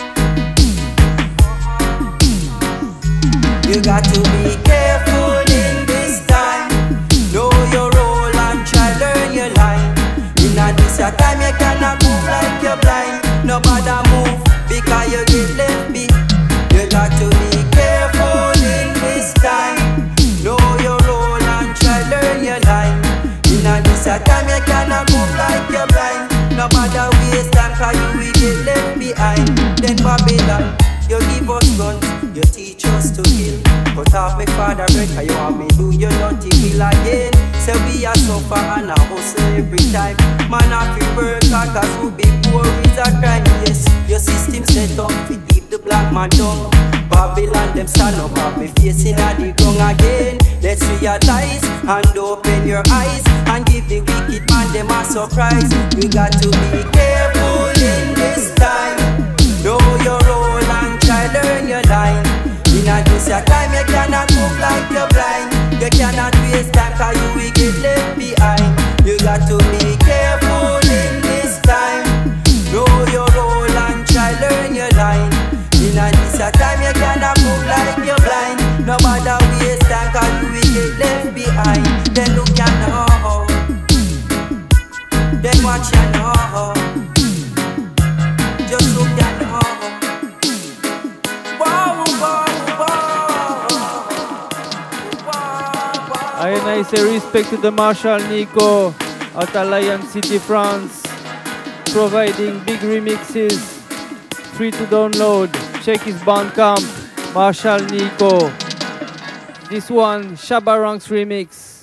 You got to be careful in this time. Know your role and try learn your line. In a this time you cannot move like you're blind. No matter move because you get left behind. You got to be careful in this time. Know your role and try learn your line. In a this time you cannot move like you're blind. No matter waste time cause you will get left behind. Then Babylon, you give us guns, you teach us to kill. Cut off my father bread cause you want me do your dirty will again. Say we are suffer and a hustle every time. Man have to work hard cause who be poor is a crime. Yes, your system set up to keep the black man down. Babylon them stand up and me facing at the ground again. Let's realize and open your eyes and give the wicked man them a surprise. We got to be careful in this time. Know your role and try learn your line. In a this time you cannot move like you're blind. You cannot waste time cause you will get left behind. You got to be careful in this time. Know your role and try learn your line. In a this time you cannot move like you're blind. No matter waste time cause you will get left behind. Then look ya know. Then watch ya know. Just look ya know. Wow, wow, wow, wow. I and I say respect to the Marshall Nico at Alliance City, France, providing big remixes, free to download. Check his Bandcamp, Marshall Nico. This one, Shabba Ranks remix.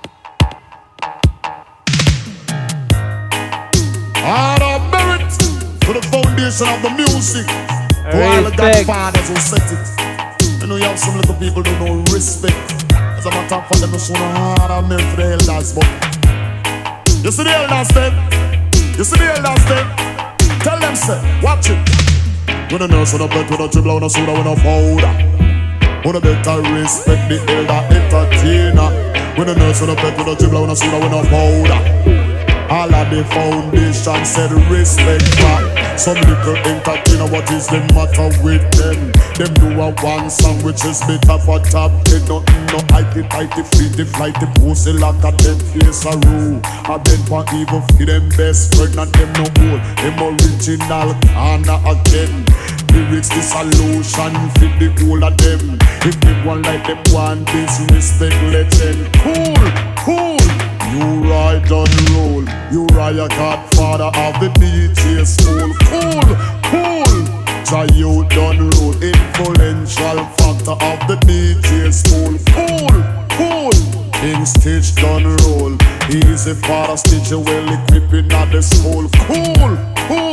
All of merit for the foundation of the music. For all the godfathers who set it. You know you have some little people who don't know respect. As a matter of fact, them show no hard and meant for the elders, but you see the elders then? You see the elders then? Tell them say, watch it. When a nurse on a bed with a dribble on a soda with a powder. When a better respect the elder entertainer. When a nurse on a bed with a dribble on a soda with a powder. All of the foundation said respect back. Some little entertainer, what is the matter with them? Them do a one song which is better for top. They nothing no heighty, heighty, fleety, flighty, pussy like a them face a rule. I been for even for them best friend and them no old. Them original corner again. Lyrics the solution fit the whole of them. If they want like them one disrespect legend. Cool, cool. You ride on roll. You ride a godfather of the D J school. Cool, cool. Try you done roll. Influential factor of the D J school. Cool, cool. King Stitch done roll. Easy for a stitch well equipping at the school. Cool, cool.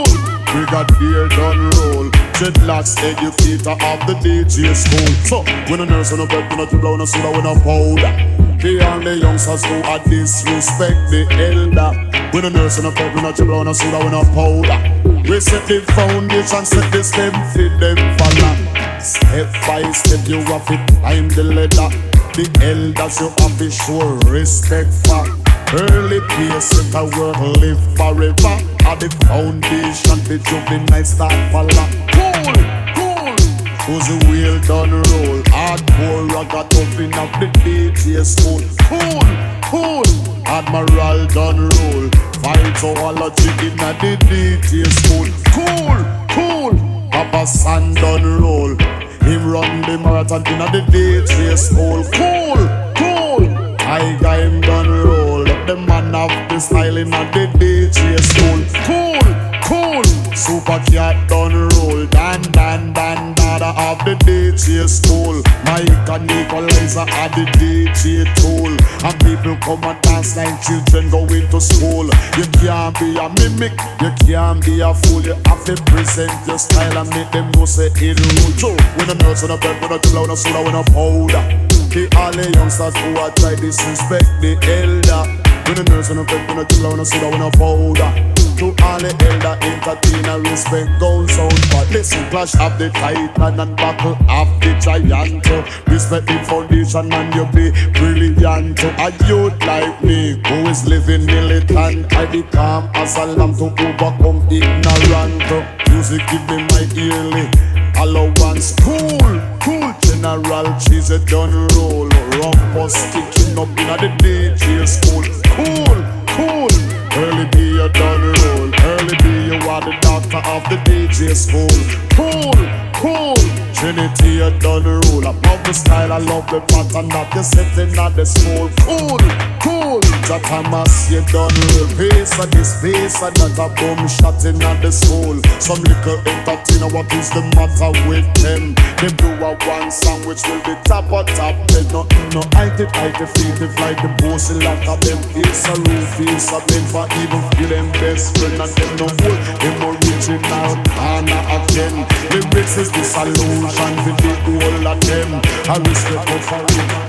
Brigadier done roll. Dreadlocks educator of the D J school. So, when a nurse on a bed, when a blow, no soda, when a powder. The only youngsters who are disrespect the elder. When a nurse on a bed, when a blow, no soda, when a powder. We set the foundation, set the step, fit them follow. Step by step, you have to climb the ladder. The elders you have to show respect for. Early peace, set a work, live forever. At the foundation, the juvenile start follow. Cool, cool. Who's the wheel done roll? Hardcore rock open up the D J school. Cool, cool. Admiral done roll. Phytology in the D J school. Cool, cool. Papa San done roll. Him run the marathon in the D J school. Cool, cool. I got him done roll. The man of the style in the D J school. Cool, cool. Super cat done roll. Dan, dan, dan, dada of the D J school. Mike and Equalizer at the D J tool. And people come and dance like children going to school. You can't be a mimic, you can't be a fool. You have to present your style and make them know say it rule. True. When a nurse on a bed, when a chill out, a soda, when a powder. The all the youngsters who are try disrespect the elder. When a nurse on a bed, when a chill out, a soda, when a powder. To all the elder, entertain and respect goes out. But listen, clash of the titan and battle of the giant. Respect the foundation and you be brilliant. A youth like me who is living militant, I be calm as a lamb to overcome ignorant. Music give me my yearly allowance. Cool, cool. General cheese a done roll. Rumpus kicking up in the D J school. Cool, cool. Early be a done roll. Early be you are the doctor of the D J school. Cool, cool. Trinity a done roll. I love the style, I love the pattern that you're setting at the school. Cool, cool. Jatamas you done roll. Pace of this, pace of that, a boom shot in at the school. Some little entertainer, what is the matter with them? They do a one song which will be top or top. They no, no, I did, I did, feed it like the bossy like of them. It's a roof, it's a them for even feel them best friend. And them no hold them original corner again. Lyrics is the solution with the whole of them. I respect for it.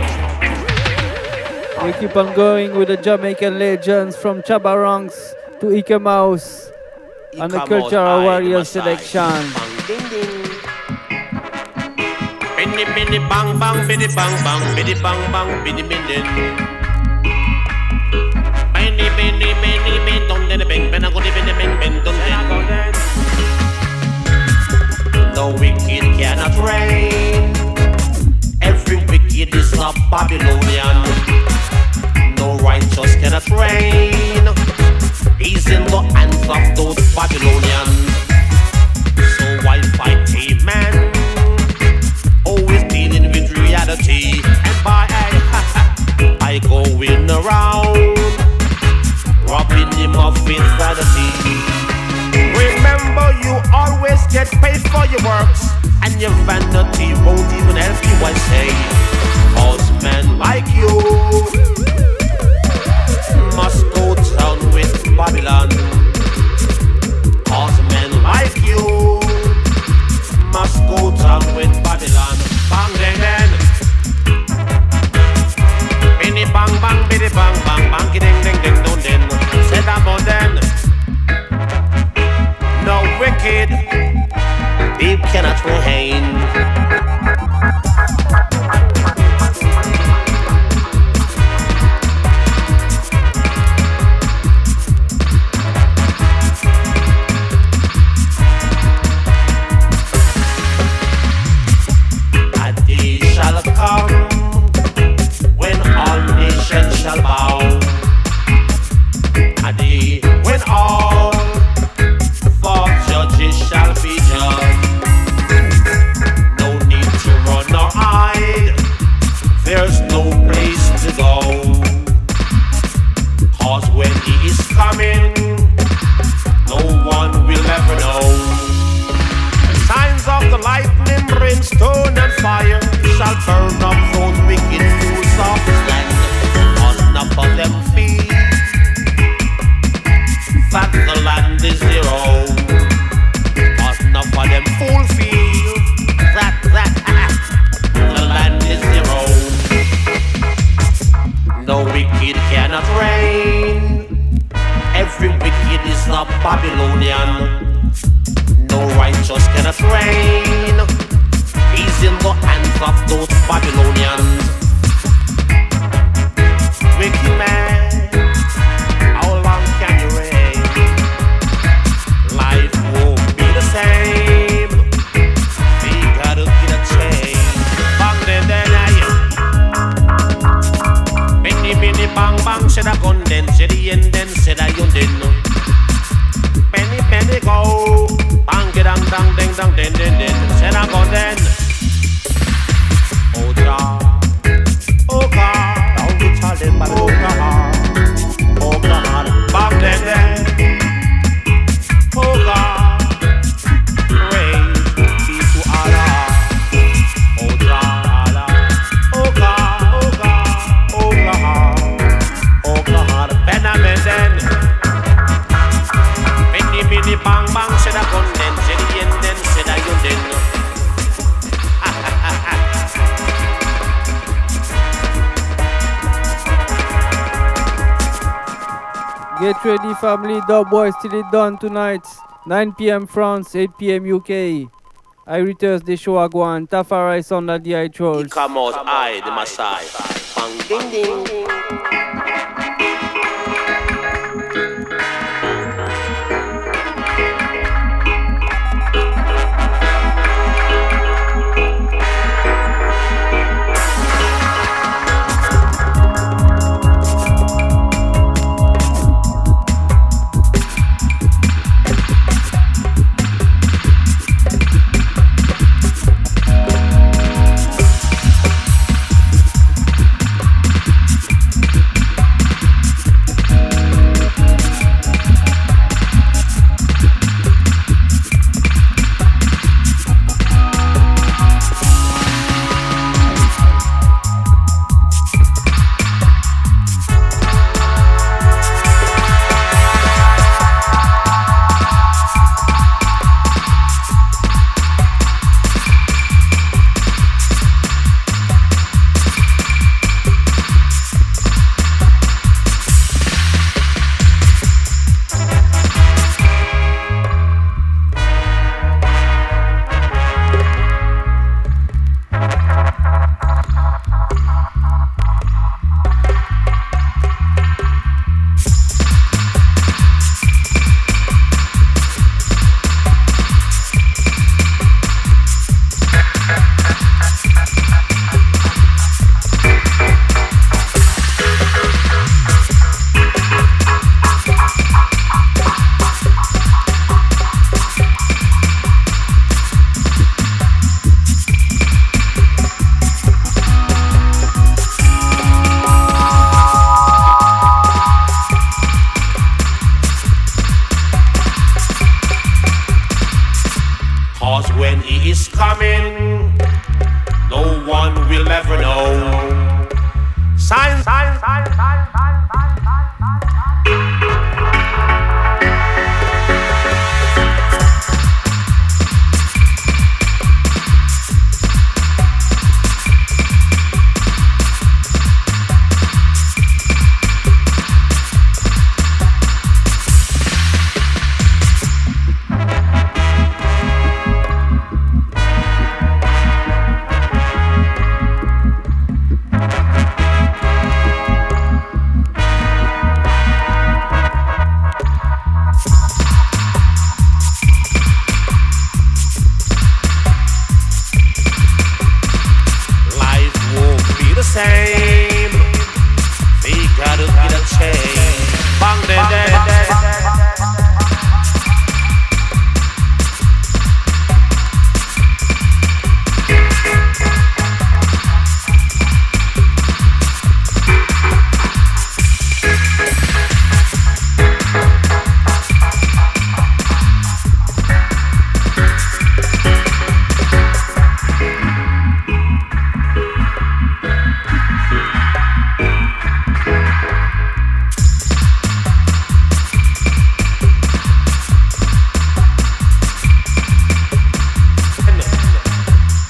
We keep on going with the Jamaican legends from Chabarangs to Ike Mouse and the Cultural Warriors selection. Biddy biddy bang bang biddy bang bang biddy bang bang biddy biddy. Biddy biddy biddy biddy don't let it bang bang go biddy bang bang don't let it. No wicked cannot reign. Every wicked is not Babylonian. No righteous cannot reign. He's in the hands of those Babylonians. So why fight a man? Always dealing with reality. And by I, I going around robbing him of his vanity. Remember, you always get paid for your works, and your vanity won't even help you, I say. Cause men like you must go down with Babylon. Cause men like you must go down with Babylon. Bang dang dang. Biddy bang bang biddy bang bang bang ding ding ding dong ding. Say that more then. No wicked, they cannot reign. Come when all nations shall bow, a day when all for judges shall be judged. No wicked cannot reign. Every wicked is a Babylonian. No righteous cannot reign. He's in the hands of those Babylonians. Wicked man, how long can you reign? Life won't be the same. We gotta get a change. Bang then then I Bini bini bang bang said a gun then said the end then said I you didn't. Penny penny go bang dang dang ding dang den den den said I gun then. Oh God, oh God, how we challenge by oh God, oh God, bang then then. Oh God, praise be to Allah. Oh God, oh God, oh God, oh God, oh God, Benamenden. Mini mini bang bang, said a gun then, said the end then, said a you then. Get ready, family. Dub Boys till it done tonight. nine p m France, eight p m U K. I returns the show Agwan. Tafari Sonda the I Trolls. Come out, I, the Masai. Bang ding ding.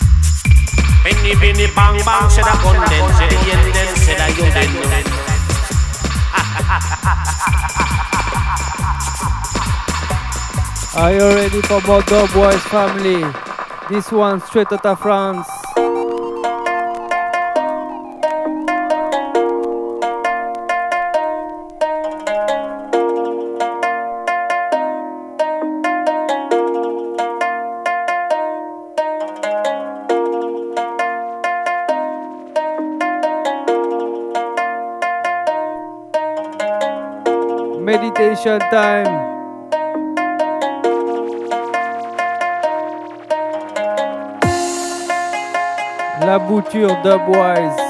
Bini bini bang bang, said a gun then, said the end then, said a you then. Are you ready for more Dubwise family? This one straight out of France. Meditation time. La Bouture Dubwise.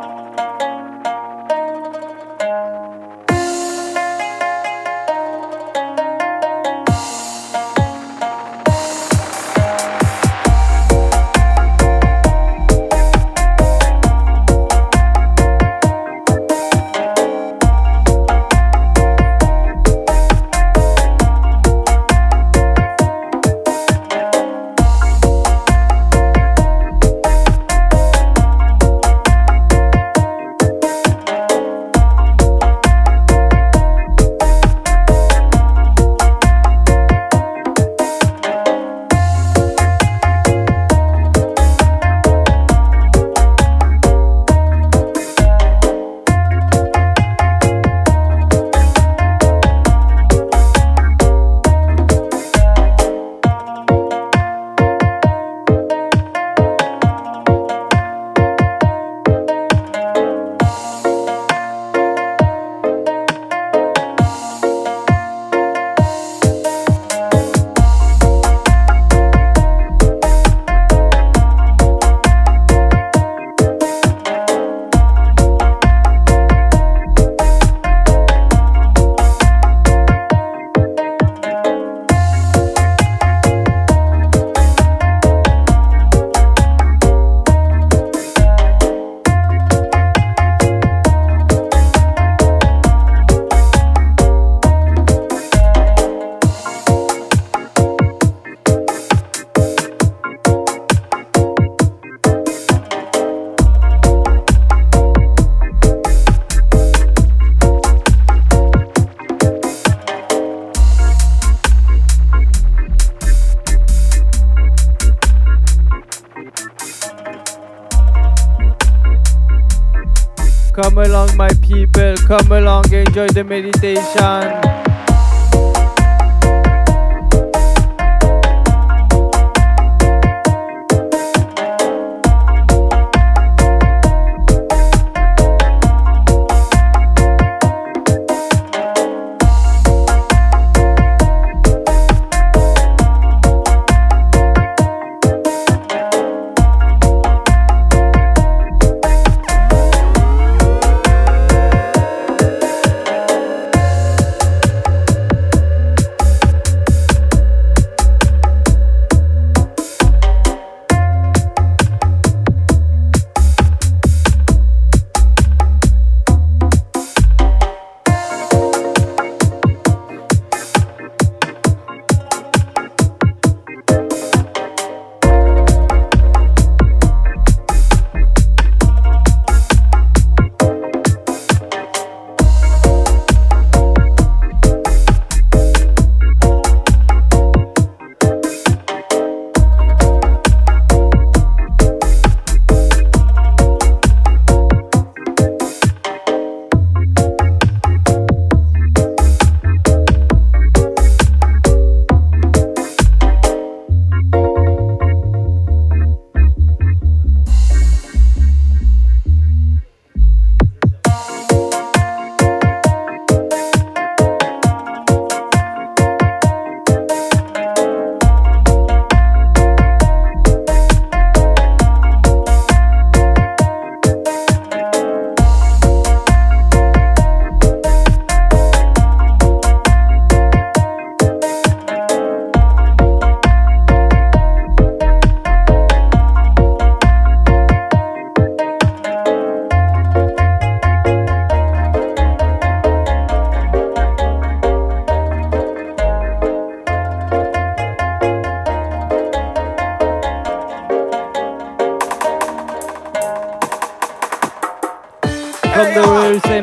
Come along, my people, come along, enjoy the meditation.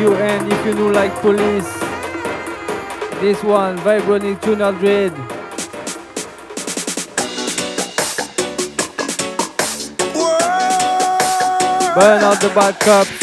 you, and if you know like Police, this one, Vibronic Tuna Dread. Burn out the bad cups.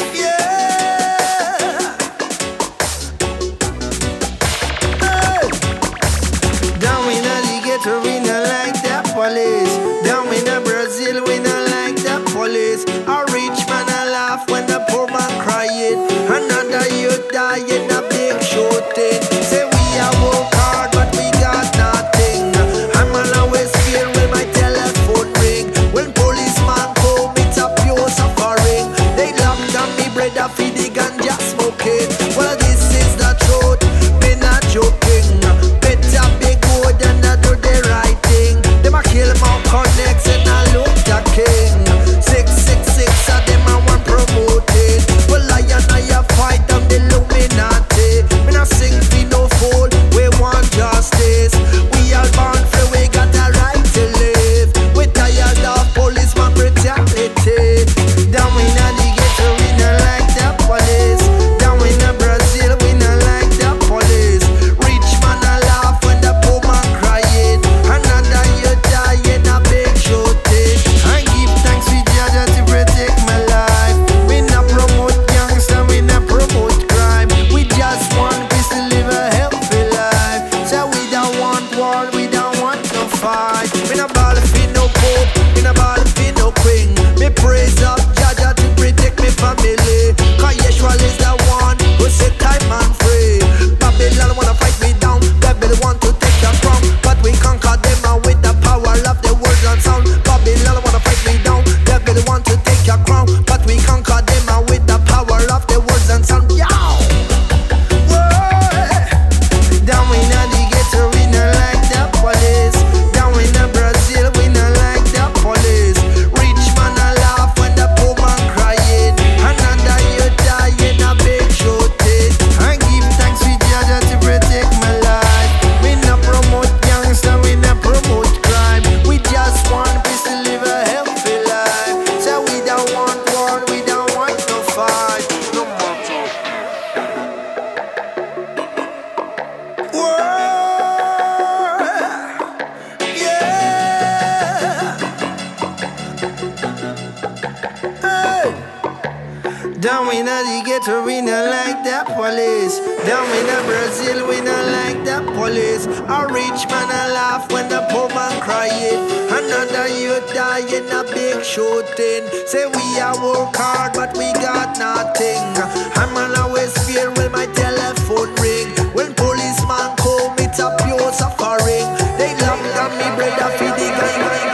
Down in the ghetto, we not like that police. Down in the Brazil, we not like that police. A rich man a laugh when the poor man crying. Another youth die in a big shooting. Say we a work hard, but we got nothing. I'm always scared when my telephone ring. When policeman come, it's a pure suffering. They locked on me bread off the ganja smoking. Well, this is the truth, me not joking. Better be good and I do the right thing. Them a kill my connects and I look the king. Six, six, six of them I want promoted. Well, I and I a fight, I'm the Illuminati. Me not sing for no fool, we want justice. We all born free, we got a right to live. We tired of policeman brutality. Down in the ghetto, we not like that police. Down in the Brazil, we not like that police. Rich man a laugh when the poor man crying. Another you die in a big shooting. I give thanks to Jah to protect my life. We not promote gangster, we not promote crime. We just want peace to live a healthy life. So we don't want war, we don't want no fight. We not ball for no pope, we not ball for no queen. Me praise up Jah to protect me family. Cause Yeshua is the one who set time and free. Babylon wanna fight me down, devil want to take the crown, but we conquer them and with the power of the words and sound. Babylon wanna fight me down, devil want to take your crown, but we conquer them and with the power of the words and sound. Yo! Down in the ghetto, we not like that police. Down in the Brazil, we not like that police. Rich man a laugh when the poor man crying. Another you die in a big shooting. I give thanks to Jah to protect my life. We not promote gangster, we not promote crime. We just want peace to live a healthy life. So we don't want war, we don't want no fight. No matter. Down in the ghetto, we not like that police. Down in the Brazil, we not like that police. A rich man a laugh when the poor man crying. Another youth die in a big shooting. Say we a work hard, but we got nothing. I'm always fear when my telephone ring. When policeman come, it's a pure suffering. They lock down me bread off the gang.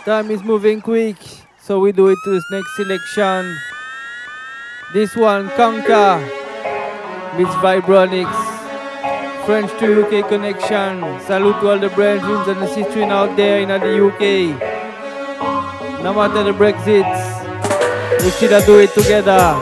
Time is moving quick, so we do it to this next selection. This one, Kanka, meets Vibronics. French to U K connection. Salute to all the brethren and the sisters out there in the U K. No matter the Brexit, we should do it together.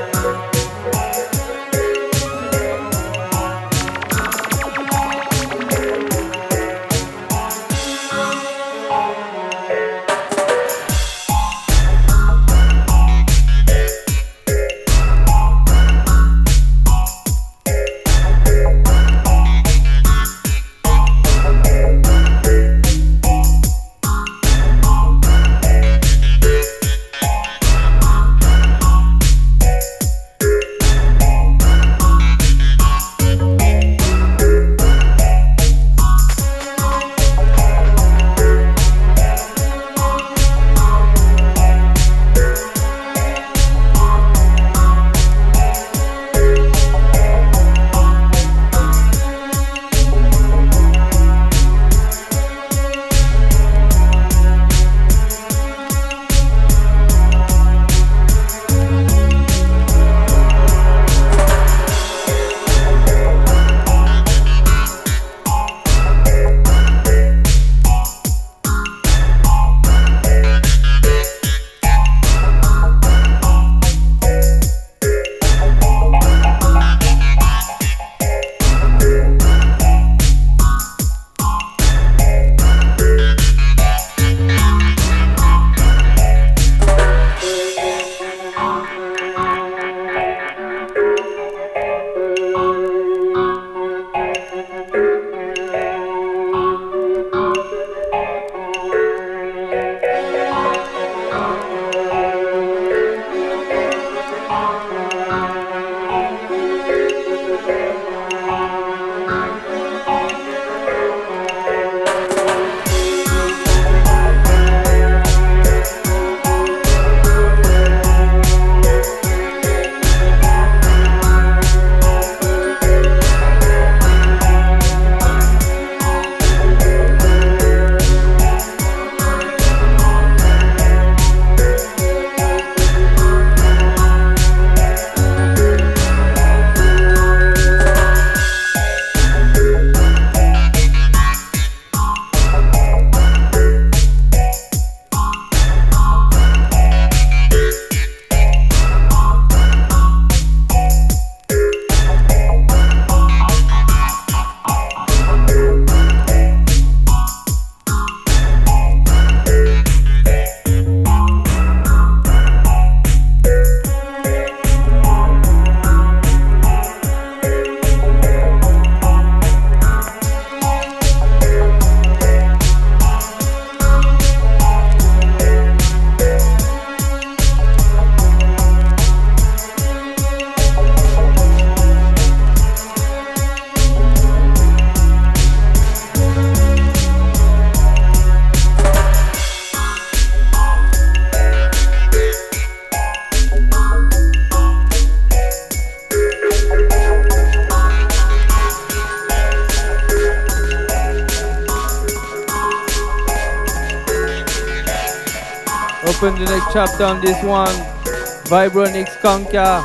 Open the next chapter on this one. Vibronics Kanka.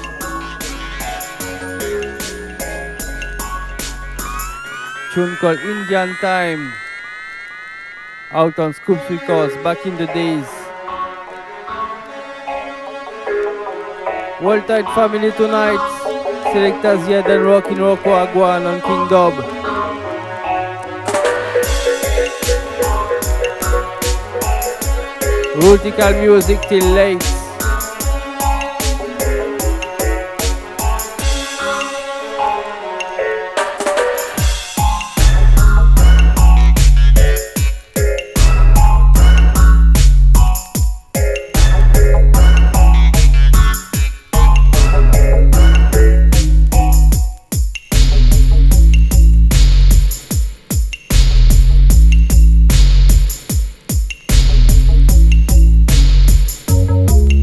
Tune called Indian Time. Out on Scoops Records back in the days. World Tide family tonight. Selectors Zed and Rockin' Rocco Aguan on King Dub. Rutical music till late. Thank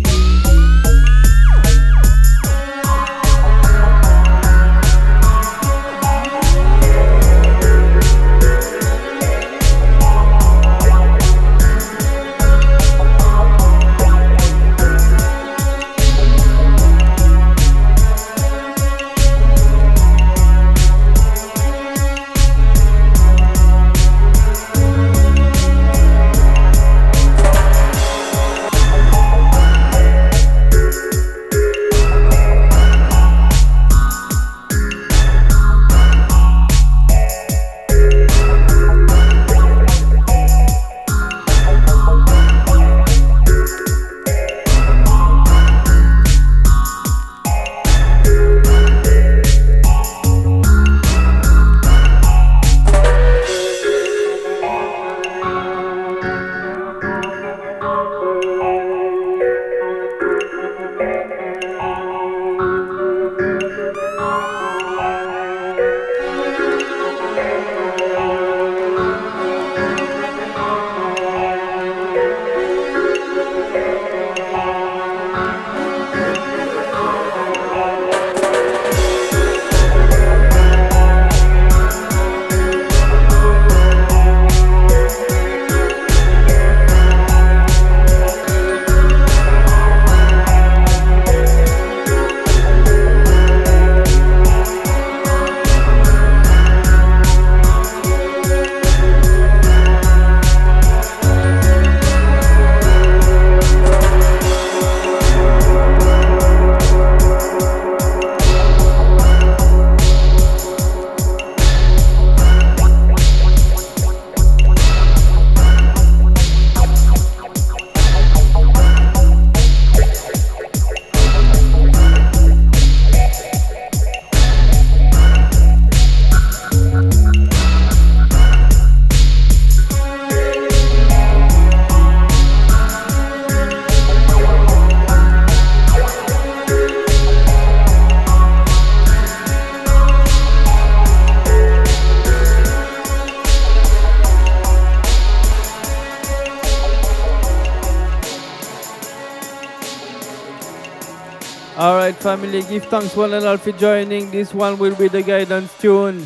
Alright, family, give thanks one and all for joining. This one will be the guidance tune.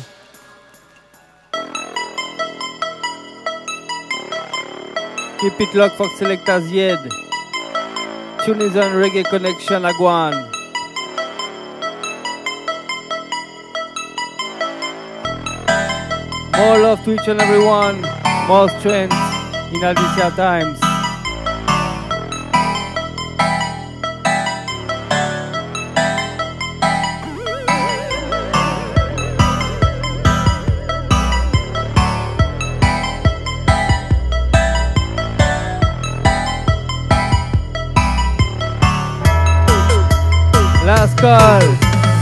Keep it locked for Selectors Yed. Tune is on Reggae Connection Agwan. More love to each and everyone. More strength in all these hard times. Last call.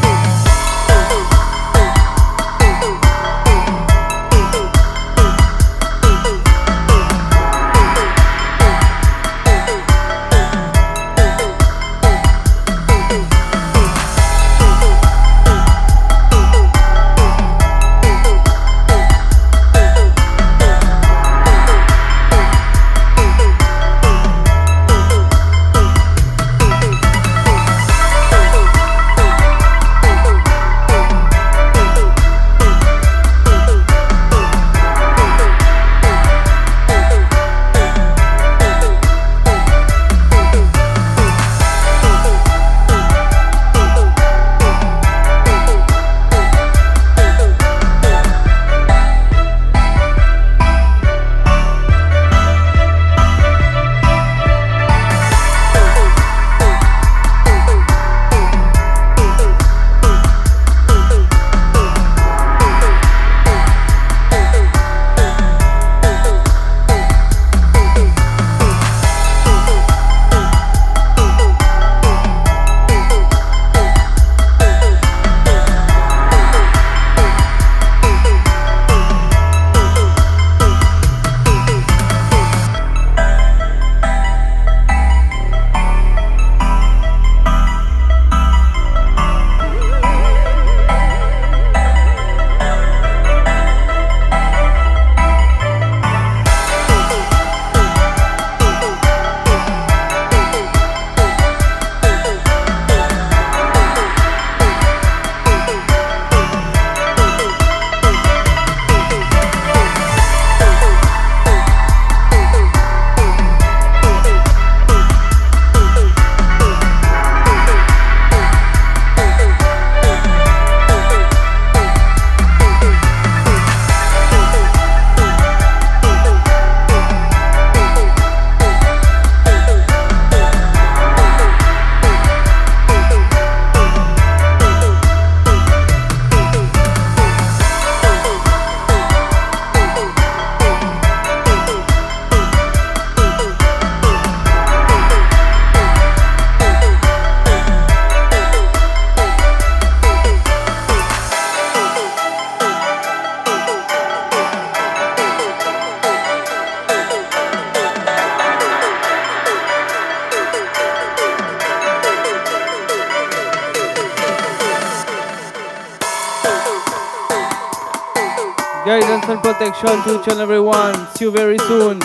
Guidance and protection to each and everyone. See you very soon.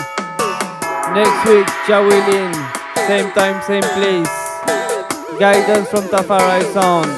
Next week, Jawilin. Same time, same place. Guidance from Tafari Sound.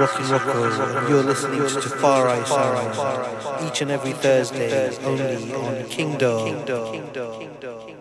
Rockin' Rocco, and you're listening to Far Eye Sound each and every Thursday, only on Kingdom.